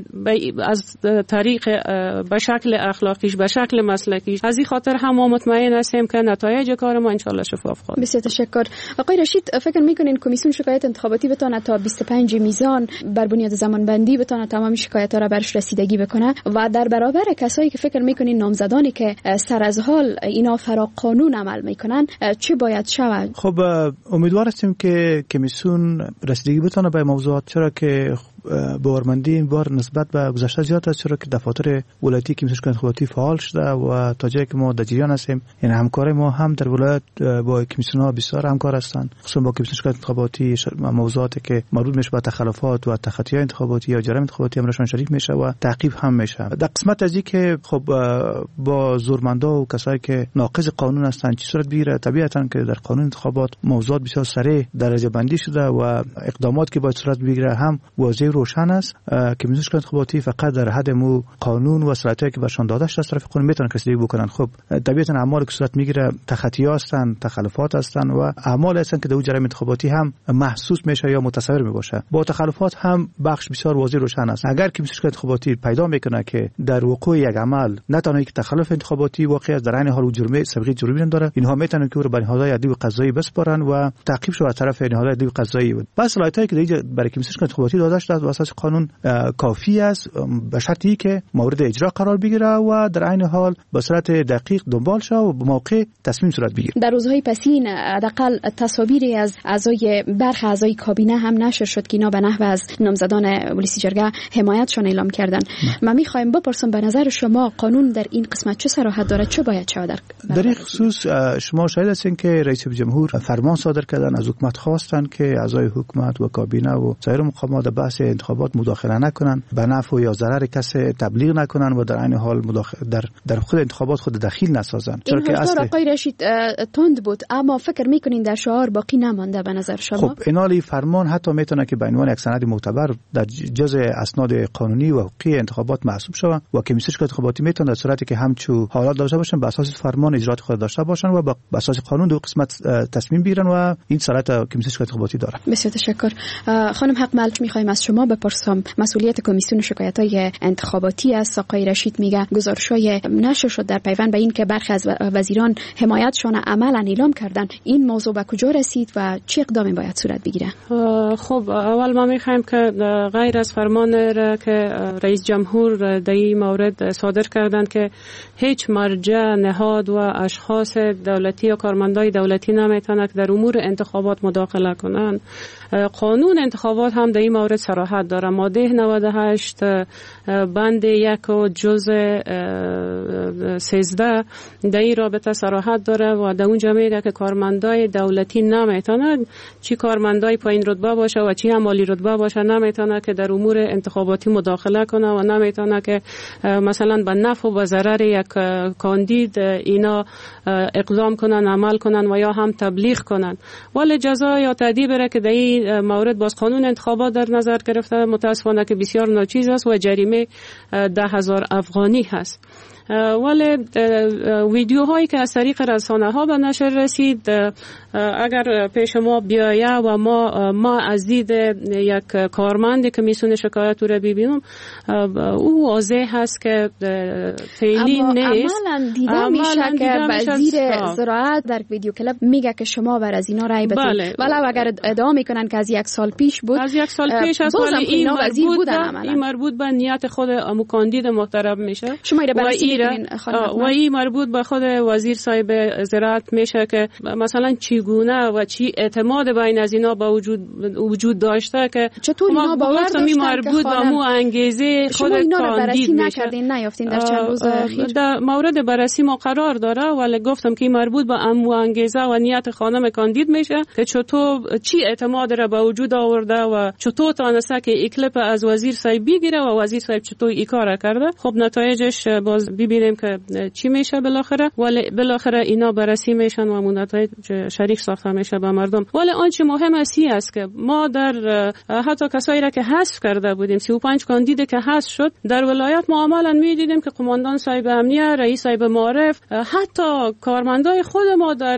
S23: از طریق به شکل اخلاقیش به شکل مسلکیش. از این خاطر هم ما مطمئن هستیم که نتایج کار ما ان شاء الله شفاف خواهد.
S21: بسیار تشکر. آقای رشید، فکر میکنین کمیسیون شکایت انتخاباتی بتونه تا بیست و پنج میزان بر بنیاد زمان بندی بتونه تمام شکایت‌ها را برش رسیدگی بکنه و در برابر کسایی که فکر میکنین نامزدانی که سر از حال اینا فرا قانون عمل میکنن چه باید شود؟
S4: خب امیدوار هستیم که کمیسیون رسیدگی بتونه به موضوعات، چرا که باورمندی این بار نسبت به گذشته زیاد است، چرا که دفاتر ولایتی کمیسیون شکایت انتخاباتی فعال شده و تا جایی که ما در جریان هستیم، یعنی همکاری ما هم در ولایت با کمیسیون ها بسیار همکار هستند، خصوصا با کمیسیون شکایت انتخاباتی موضوعاتی که مربوط میشه به تخلفات و تخطی انتخاباتی یا جرایم انتخاباتی امرشان شریک میشه و تعقیب هم میشه. در قسمت از این که خب با زورمندا و کسایی که ناقض قانون هستند چی صورت بگیره، طبیعتا که در قانون انتخابات موضوعات بسیار سریع درجه بندی شده و اقدامات که باید صورت بگیره هم واضح روشن است که کمیسیون شکایت انتخاباتی فقط در حد مو قانون و صلاحیتی که برشان داده شده از طرف قانون میتونن رسیدگی بکنن. خب طبیعتا اعمال که صورت میگیره تخطی هستند، تخلفات هستند و اعمال هستند که در جرایم انتخاباتی هم محسوس میشه یا متصور میباشه. با تخلفات هم بخش بسیار واضح روشن است. اگر کمیسیون شکایت انتخاباتی پیدا میکنه که در وقوع یک عمل نه تنها یک تخلف انتخاباتی واقع است، در عین حال جرم سابقه جرمی داره، اینها میتونن که رو به نهادهای عدلی و قضایی بسپارن و تعقیب شود از طرف نهادهای عدلی و قضایی. بس صلاحیتی که دیگه برای کمیسیون شکایت انتخاباتی داده شده است اساس قانون کافی است به شرطی که مورد اجرا قرار بگیره و در عین حال به صورت دقیق دنبال شود و به موقع تصمیم صورت بگیره.
S21: در روزهای پسین حداقل تصاویری از اعضای برخی اعضای کابینه هم نشر شد که اینا به نحو از نامزدان ولسی جرگه حمایتشان اعلام کردن. ما می‌خوایم بپرسم به نظر شما قانون در این قسمت چه صراحت داره، چه باید شود؟ در
S4: در این خصوص شما شاهد هستین که رئیس جمهور فرمان صادر کردن، از حکومت خواستن که اعضای حکومت و کابینه و سایر مقامات بحث انتخابات مداخله نکنن، به نفع یا ضرر کسی تبلیغ نکنن و در عین حال مداخله در در خود انتخابات خود دخیل نسازن.
S21: چرا که اصل آقای رشید تند بود، اما فکر میکنین در شعار باقی نمانده به نظر شما؟
S4: خب اینالی فرمان حتی میتونه که به عنوان یک سند معتبر در جزء اسناد قانونی و حقوقی انتخابات محسوب شود و کمیسیون شکایت انتخاباتی میتونه در صورتی که همچو حالات داشته باشن به اساس فرمان اجرات خود داشته باشن و به اساس قانون دو قسمت تصمیم بگیرن و این صلاحیت کمیسیون شکایت انتخاباتی داره.
S21: بسیار تشکر. خانم حقمل، میخوایم از شما بپرسم مسئولیت کمیسیون شکایت‌های انتخاباتی است. آقای رشید میگه گزارش‌های نشر شد در پیوند به این که برخی از وزیران حمایتشان عملاً اعلام کردن. این موضوع به کجا رسید و چه اقدامی باید صورت بگیره؟
S23: خب اول ما میخوایم که غیر از فرمان را که رئیس جمهور در این مورد صادر کردند که هیچ مرجع، نهاد و اشخاص دولتی یا کارمندای دولتی نمیتونن در امور انتخابات مداخله کنند. قانون انتخابات هم در این مورد صراحت داره. ماده نود و هشت بند یک و جزء سیزده در این رابطه صراحت داره و در اونجا میگه که کارمندای دولتی نمیتونه، چی کارمندای پایین رتبه باشه و چی هم عالی رتبه باشه، نمیتونه که در امور انتخاباتی مداخله کنه و نمیتونه که مثلا به نفع و ضرر یک کاندید اینا اقدام کنن، عمل کنن و یا هم تبلیغ کنن. ولی جزا یا تادیب را که در این مورد باز قانون انتخابات در نظر گرفته متاسفانه که بسیار ناچیز است و جریمه ده هزار افغانی هست. ولی ویدیوهایی که از طریق رسانه ها به نشر رسید اگر پیش ما بیایه و ما ما از دید یک کارمند که میتونه شکایت رو ببینم او واضح هست که فعلی نیست.
S21: عملا دیده میشه که وزیر زراعت در ویدیو کلیپ میگه که شما بر از اینا رای بدید. بله. ولو اگر ادعا میکنن که از یک سال پیش بود،
S23: از یک سال پیش است، ولی این مربوط به این مربوط به نیت خود امو کاندید محترم میشه.
S21: شما ایره بررسی میکنین
S23: و این مربوط به خود وزیر صاحب زراعت میشه که مثلا چگونه و چی اعتماد بین از اینا با وجود وجود داشته که
S21: چطور اینا باور داشتن که
S23: مربوط به مو انگیزه خود کاندید میشه.
S21: نیافتین در چند روز اخیر؟
S23: در مورد بررسی ما قرار داره، ولی گفتم که مربوط به امو انگیزه و نیت خانم کاندید میشه که چطور چی اعتماد را به وجود آورده و چطور تانسته که این کلیپ از وزیر صاحب بگیره و وزیر صاحب چطور این کار کرده. خب نتایجش باز ببینیم که چی میشه بالاخره، ولی بالاخره اینا بررسی میشن و نتایج شریک ساخته میشه به مردم. ولی آنچه مهم است که ما در حتی کسایی را که حذف کرده بودیم، سی و پنج کاندید که حذف شد در ولایت، ما عملا میدیدیم که قماندان صاحب امنیه، رئیس صاحب معارف، حتی کارمندای خود ما در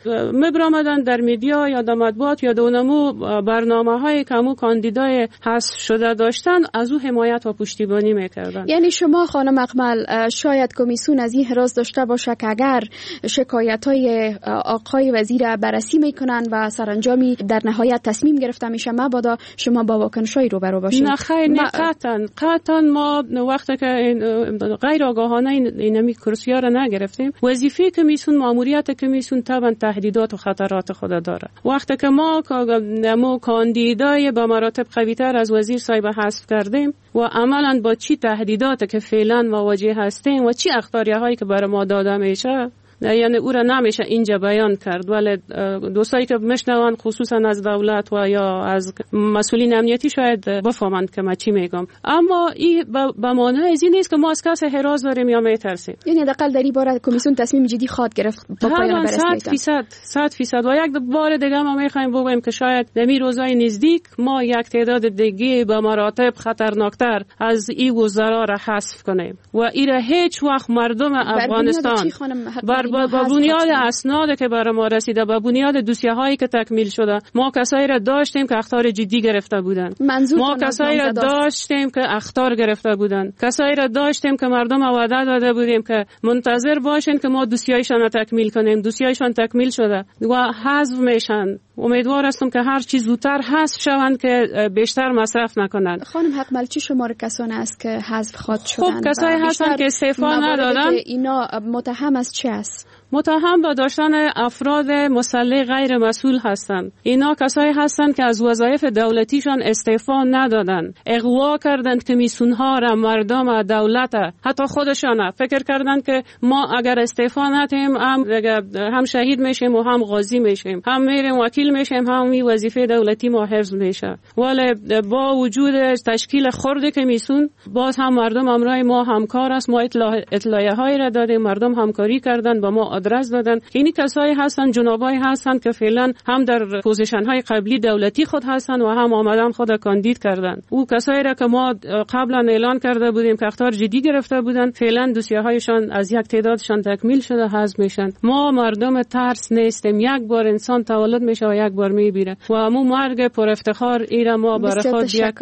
S23: مبرامدن در میدیا یا در مطبوعات یا دونمو برنامه های که همون کاندیدای حذف شده داشتن از او حمایت و پشتیبانی میکردن.
S21: یعنی شما خانم اقمل شاید کمیسیون از این حراس داشته باشه که اگر شکایت های آقای وزیر بررسی میکنن و سرانجامی در نهایت تصمیم گرفته میشه مبادا شما با واکنشای روبرو باشید؟
S23: نه خیر، نه قطعا قطعا ما وقتی که غیر آگاهانه اینمی کرسی‌ها را نگرفتیم. وظیفه کمیسیون، ماموریت کمیسیون طبعا تهدیدات و خطرات خود داره. وقتی که ما ما کاندیدای با مراتب قوی‌تر از وزیر صاحب حذف کردیم و عملاً با چی تهدیدات که فعلا مواجه هستیم و چی اخطاریهایی که برای ما داده میشه، یعنی او را نمیشه اینجا بیان کرد، ولی دوستایی که میشنون خصوصا از دولت و یا از مسئولین امنیتی شاید بفهمند که من چی میگم. اما این به معنی از این نیست که ما از کس حراس داریم یا میترسیم.
S21: یعنی حداقل در این باره کمیسیون تصمیم جدی خواهد گرفت با پایان بررسی.
S23: صد فیصد صد فیصد و یک بار دیگه ما میخوایم بگویم که شاید در این روزهای نزدیک ما یک تعداد دیگه به مراتب خطرناکتر از این وزرا را حذف کنیم و این هیچ وقت مردم افغانستان بر با بنیاد اسناد که برای ما رسیده، با بنیاد دوسیه هایی که تکمیل شده، ما کسایی را داشتیم که اخطار جدی گرفته بودن، ما کسایی را داشتیم که اخطار گرفته بودن، کسایی را داشتیم که مردم وعده داده بودیم که منتظر باشین که ما دوسیه‌شان را تکمیل کنیم، دوسیه‌شان تکمیل شده و حذف میشن. امیدوار هستم که هر چیز زودتر حذف شوند که بیشتر مصرف نکنند.
S21: خانم حقمل چی شمار کسانی است که حذف خواد شدن؟
S23: خب کسایی هستند که استعفا ندادن.
S21: اینا متهم از چه است؟
S23: متهم به داشتن افراد مسلح غیر مسئول هستند. اینا کسایی هستند که از وظایف دولتیشان استعفا ندادن، اغوا کردند کمیسیون‌ها را، مردم، دولت، حتی خودشان فکر کردند که ما اگر استعفا ندیم هم هم شهید میشیم و هم غازی میشیم، هم میریم وکیل میشیم، هم می وظیفه دولتی ما حفظ میشه. ولی با وجود تشکیل خرد کمیسیون باز هم مردم امرای ما همکار است. ما اطلاعیه هایی را دادیم، مردم همکاری کردند، با ما آدرس دادن. اینی کسایی هستن، جنابایی هستن که فعلا هم در پوزیشن های قبلی دولتی خود هستن و هم آمدن خود کاندید کردن. او کسایی را که ما قبلا اعلان کرده بودیم که اخطار جدی گرفته بودن، فعلا دوسیه هایشان از یک تعدادشان تکمیل شده، حذف میشن. ما مردم ترس نیستیم. یک بار انسان تولد میشه و یک بار میمیره و همون مرگ پر افتخار ایرا ما برای خود یک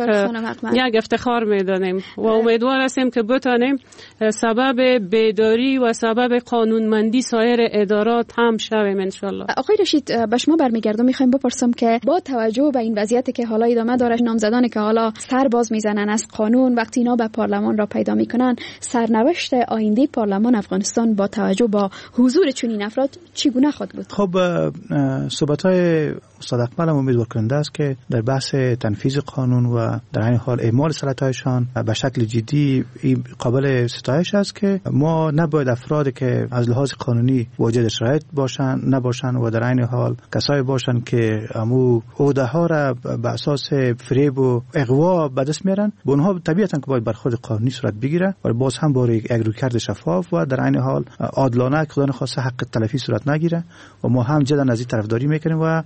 S23: یک افتخار میدانیم و امیدوار هستیم که بتانیم سبب بیداری و سبب قانونمندی سایر ادارات هم شویم ان شاء الله.
S21: آقای رشید، به شما برمیگردم، میخوایم بپرسم که با توجه به این وضعیتی که حالا ادامه داره، نامزدانی که حالا سر باز میزنن از قانون وقتی اینا به پارلمان را پیدا میکنن، سرنوشت آینده پارلمان افغانستان با توجه با حضور چنین افراد چگونه خود بود؟
S4: خب صحبت‌های استاد اقمل امیدوار کننده است که در بحث تنفیذ قانون و در این حال اعمال صلاحیت‌هایشان به شکل جدی قابل ستایش است که ما نباید افرادی که از لحاظ قانونی واجد شرایط باشن نباشن و در این حال کسایی باشن که امو عهده ها را به اساس فریب و اغوا به دست میارن، به اونها طبیعتا که باید برخورد قانونی صورت بگیره و باز هم با یک رویکرد شفاف و در این حال عادلانه که خدا نخواسته حق تلفی صورت نگیره و ما هم جدا از این طرفداری میکنیم و
S21: یعنی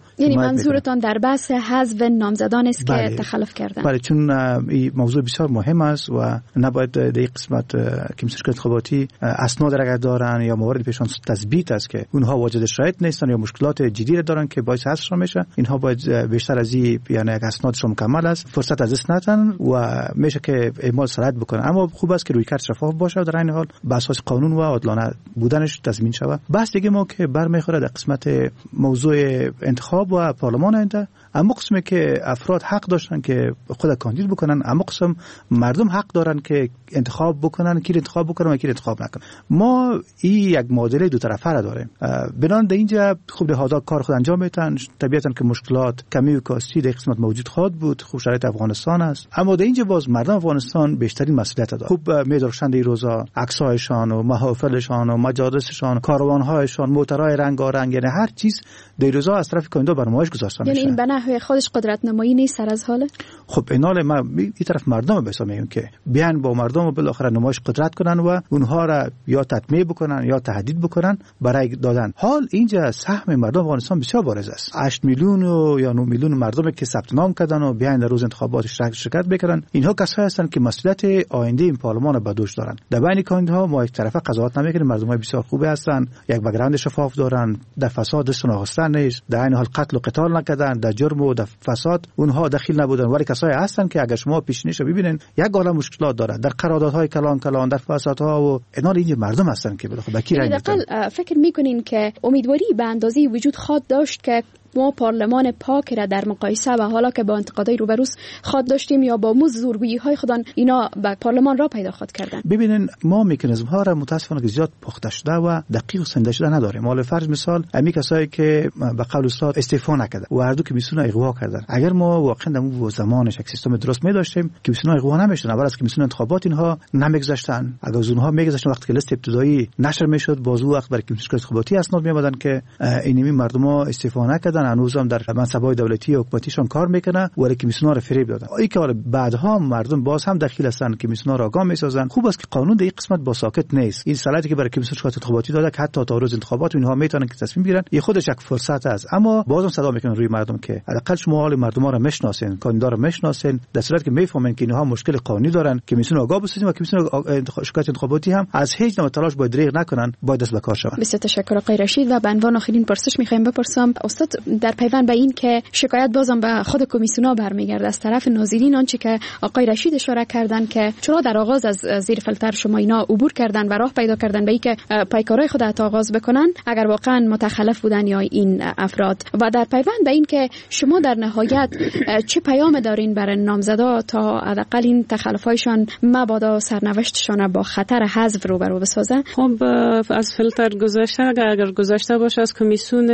S21: منظورتان در بحث حذف نامزدان است
S4: بله.
S21: که تخلف کردن؟
S4: بله، چون این موضوع بسیار مهم است و نباید در این قسمت کمیسیون انتخاباتی اسناد را دارن یا موارد پیشان تثبیت است که اونها واجد شرایط نیستن یا مشکلات جدی دارن که باعث حذف میشه. اینها باید بیشتر از این، یعنی اگر اسنادشون مکمل است فرصت از دست ندن و میشه که اعمال صلاحیت بکنن. اما خوب است که روی کار شفاف باشه و در این حال بر اساس قانون و عادلانه بودنش تضمین شود. بحث دیگه ما که برمیخوره در قسمت موضوع انتخاب و پارلمان آینده، اما قسمی که افراد حق داشتن که خود کاندید بکنن، اما قسم مردم حق دارن که انتخاب بکنن، کی انتخاب بکنن و کی انتخاب نکنن. ما این یک معادله دو طرفه را داریم. بنان در اینجا خوب نهادها کار خود انجام میدن. طبیعتا که مشکلات کمی و کاستی در قسمت موجود خواهد بود. خوب شرایط افغانستان است، اما در اینجا باز مردم افغانستان بیشترین مسئولیت دارند. خوب می‌دارشن این روزا عکسایشان و محافلشان و مجالسشان، کاروان‌هایشان، موترهای رنگارنگ، یعنی هر چیز در روزا از طرف کاندیدا بر نمایش گذاشته میشه.
S21: یعنی این به نحوی خودش قدرت نمایی نیست سر از حاله؟
S4: خب اینال ما این طرف مردم به حساب میگیم که بیان با مردم و بالاخره نمایش قدرت کنن و اونها را یا تطمیع بکنن یا تهدید بکنن برای دادن. حال اینجا سهم مردم افغانستان بسیار بارز است. هشت میلیون و یا نه میلیون مردمی که ثبت نام کردن و بیان در روز انتخابات شرکت بکنن، اینها کسایی هستند که مسئولیت آینده این پارلمان به دوش دارن. در بین کاندیداها ما یک طرفه قضاوت نمیکنیم. مردمای بسیار خوبی هستند، یک بک‌گراند شفاف دارن، در فساد دست ناخواسته نیست، در این حال قتل و قتال نکردن، در جرم و در فساد اونها دخیل نبودن. ولی کسایی هستند که اگر شما پیشینیش ببینین یک عالم مشکلات داره در قراردادهای کلان کلان، در فسادها و اینا. اینجا مردم هستند که بالاخره بکی رنگ
S21: میدن. فکر میکنین که امیدواری به اندازه وجود خواد داشت که ما پارلمان پاک را در مقایسه و حالا که با انتقادهای روبروس خواد داشتیم یا با موز زورگویی های خودان اینا به پارلمان را پیدا خواد کردن؟
S4: ببینین ما مکانیزم ها را متاسفانه که زیاد پخته شده و دقیق و سنجیده شده نداریم. مال فرض مثال امی کسایی که به قول استاد استعفا نکردن و هر دو کمیسیون اغوا کردن، اگر ما واقعا در اون زمانش یک سیستم درست می داشتیم کمیسیون اغوا نمیشدن. اول از کمیسیون انتخابات اینها نمیگذاشتن، اگر از اونها میگذاشتن وقتی که لیست ابتدایی نشر میشد بازو وقت برای کمیسیون انتخاباتی اسناد میآمدن که اینمی مردم استعفا نکردن، هنوز هم در منصب‌های دولتی و حکومتیشون کار میکنه ولی کمیسیون‌ها رو فریب دادن. ای که بعدها مردم باز هم دخیل هستن، کمیسیون‌ها را آگاه میسازن. خوب است که قانون در این قسمت با ساکت نیست. این صلاحیتی که برای کمیسیون شورای انتخاباتی داده که حتی تا روز انتخابات اینها میتونن که تصمیم بگیرن، این خودش یک فرصت است. اما بازم صدا میکنن روی مردم که حداقل شما حال مردم را میشناسین، کاندیدا را میشناسین، در صورتی که میفهمن که اینها مشکل قانونی دارن کمیسیون آگاه بسازین و کمیسیون شورای انتخاباتی هم از هیچ نوع تلاش باید دریغ نکنن، باید دست به کار شوند.
S21: بسیار تشکر آقای رشید. و به عنوان آخرین پرسش میخوایم بپرسم استاد در پیوند به این که شکایت بازم به خود کمیسیونا برمیگرده از طرف ناظرین، آنچه که آقای رشید اشاره کردن که چرا در آغاز از زیر فلتر شما اینا عبور کردن و راه پیدا کردن به این که پیکارهای خود ات آغاز بکنن اگر واقعا متخلف بودن یا این افراد، و در پیوند به این که شما در نهایت چه پیام دارین برای نامزدا تا حداقل این تخلفایشان مبادا سرنوشتشان با خطر حذف روبرو بسازه؟
S23: خب از فلتر گذشته اگر گذشته باشه از کمیسیون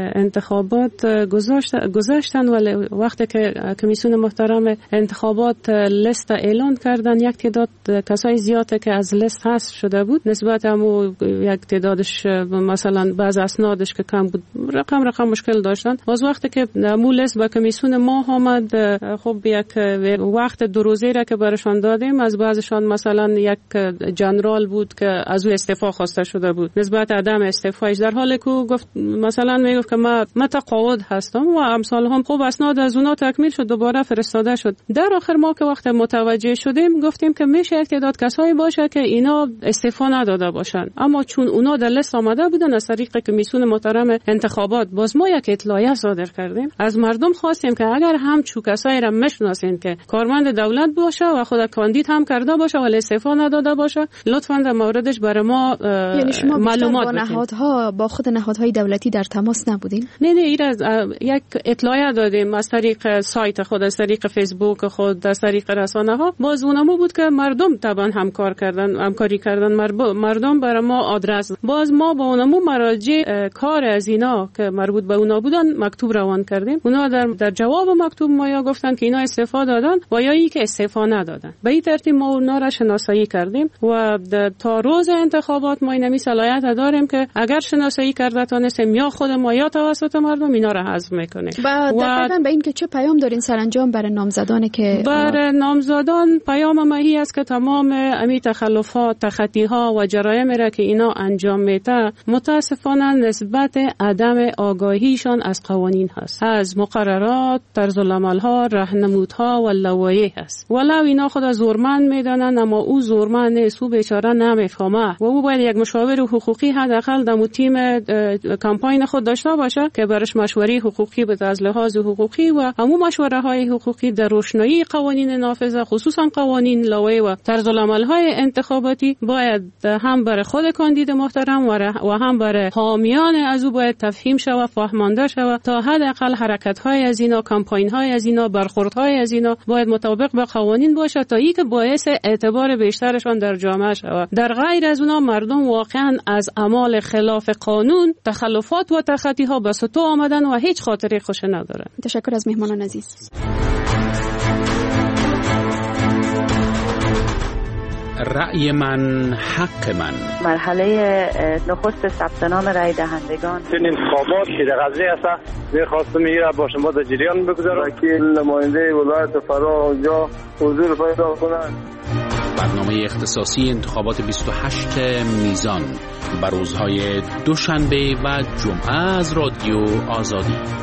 S23: انتخابات گذاشته گذاشتن، ولی وقتی که کمیسیون محترم انتخابات لیست اعلان کردن یک تعداد کسای زیاده که از لیست حذف شده بود نسبت همو یک تعدادش مثلا بعض اسنادش که کم بود رقم رقم مشکل داشتن. باز وقتی که همو لیست با کمیسیون ما آمد خب یک وقت دو روزه را که برشان دادیم از بعضشان مثلا یک جنرال بود که از او استعفا خواسته شده بود نسبت عدم استعفایش، در حالی که گفت مثلا میگفت که ما متقاعد هستم و امثال هم خوب اسناد از اونا تکمیل شد دوباره فرستاده شد. در آخر ما که وقت متوجه شدیم گفتیم که میشه یک تعداد کسایی باشه که اینا استعفا نداده باشن، اما چون اونا در لیست آمده بودن از طریق کمیسیون محترم انتخابات باز ما یک اطلاعیه صادر کردیم از مردم خواستیم که اگر هم چو کسایی را میشناسین که کارمند دولت باشه و خود کاندید هم کرده باشه ولی استعفا نداده باشه لطفاً در موردش برای ما
S21: یعنی شما
S23: معلومات
S21: با نهادها با خود نهادهای دولتی در تماس نبودین؟
S23: نه نه این یک اطلاعیه دادیم از طریق سایت خود، از طریق فیسبوک خود، از طریق رسانه ها. باز اونمو بود که مردم طبعا همکار کردن همکاری کردن مردم برای ما آدرس، باز ما با اونمو مراجع کار از اینا که مربوط به اونا بودن مکتوب روان کردیم. اونا در در جواب مکتوب ما یا گفتن که اینا استعفا دادن و یا ای که استعفا ندادن. به این ترتیب ما اونا را شناسایی کردیم و تا روز انتخابات ما اینمی صلاحیت داریم که اگر شناسایی کرده تانستیم یا خود ما یا توسط مردم اینا را حذف میکنه.
S21: و دقیقاً به این که چه پیام دارین سرانجام برای نامزدان که
S23: برای نامزدان پیام ماهی است که تمام امی تخلفات، تخطی ها و جرایم را که اینا انجام میده متاسفانه نسبت عدم آگاهیشان از قوانین هست، از مقررات، طرز العمل ها، راهنمودها و لوایح هست. ولو اینا خود زورمند میدانن اما او زورمند نیست، او بیچاره نمیفهمه و او باید یک مشاور حقوقی حداقل در تیم کمپاین خود داشته باشه که برش مشوره حقوقی به از لحاظ حقوقی و همون مشوره های حقوقی در روشنایی قوانین نافذه، خصوصا قوانین لوایح و طرز العمل های انتخاباتی باید هم برای خود کاندید محترم و هم برای حامیان از او باید تفهیم شود، فهمانده شود تا حداقل حرکت های از اینا، کمپاین های از اینا، برخورد های از اینا باید مطابق با قوانین باشه تا اینکه باعث اعتبار بیشترشان در جامعه شود. در غیر از اونها مردم واقعا از اعمال خلاف قانون، تخلفات و تخطی ها به سطو آمدن و هیچ خاطره خوش ندارن.
S21: تشکر از مهمانان عزیز.
S1: رأی من حق من.
S6: مرحله نخست ثبت نام رأی دهندگان.
S7: این انتخابات که در غزه است می‌خواستم میره با شما در جریان بگذارم که نماینده ولایت فرا اونجا حضور پیدا کنند.
S1: برنامه اختصاصی انتخابات بیست و هشت میزان بر روزهای دوشنبه و جمعه از رادیو آزادی.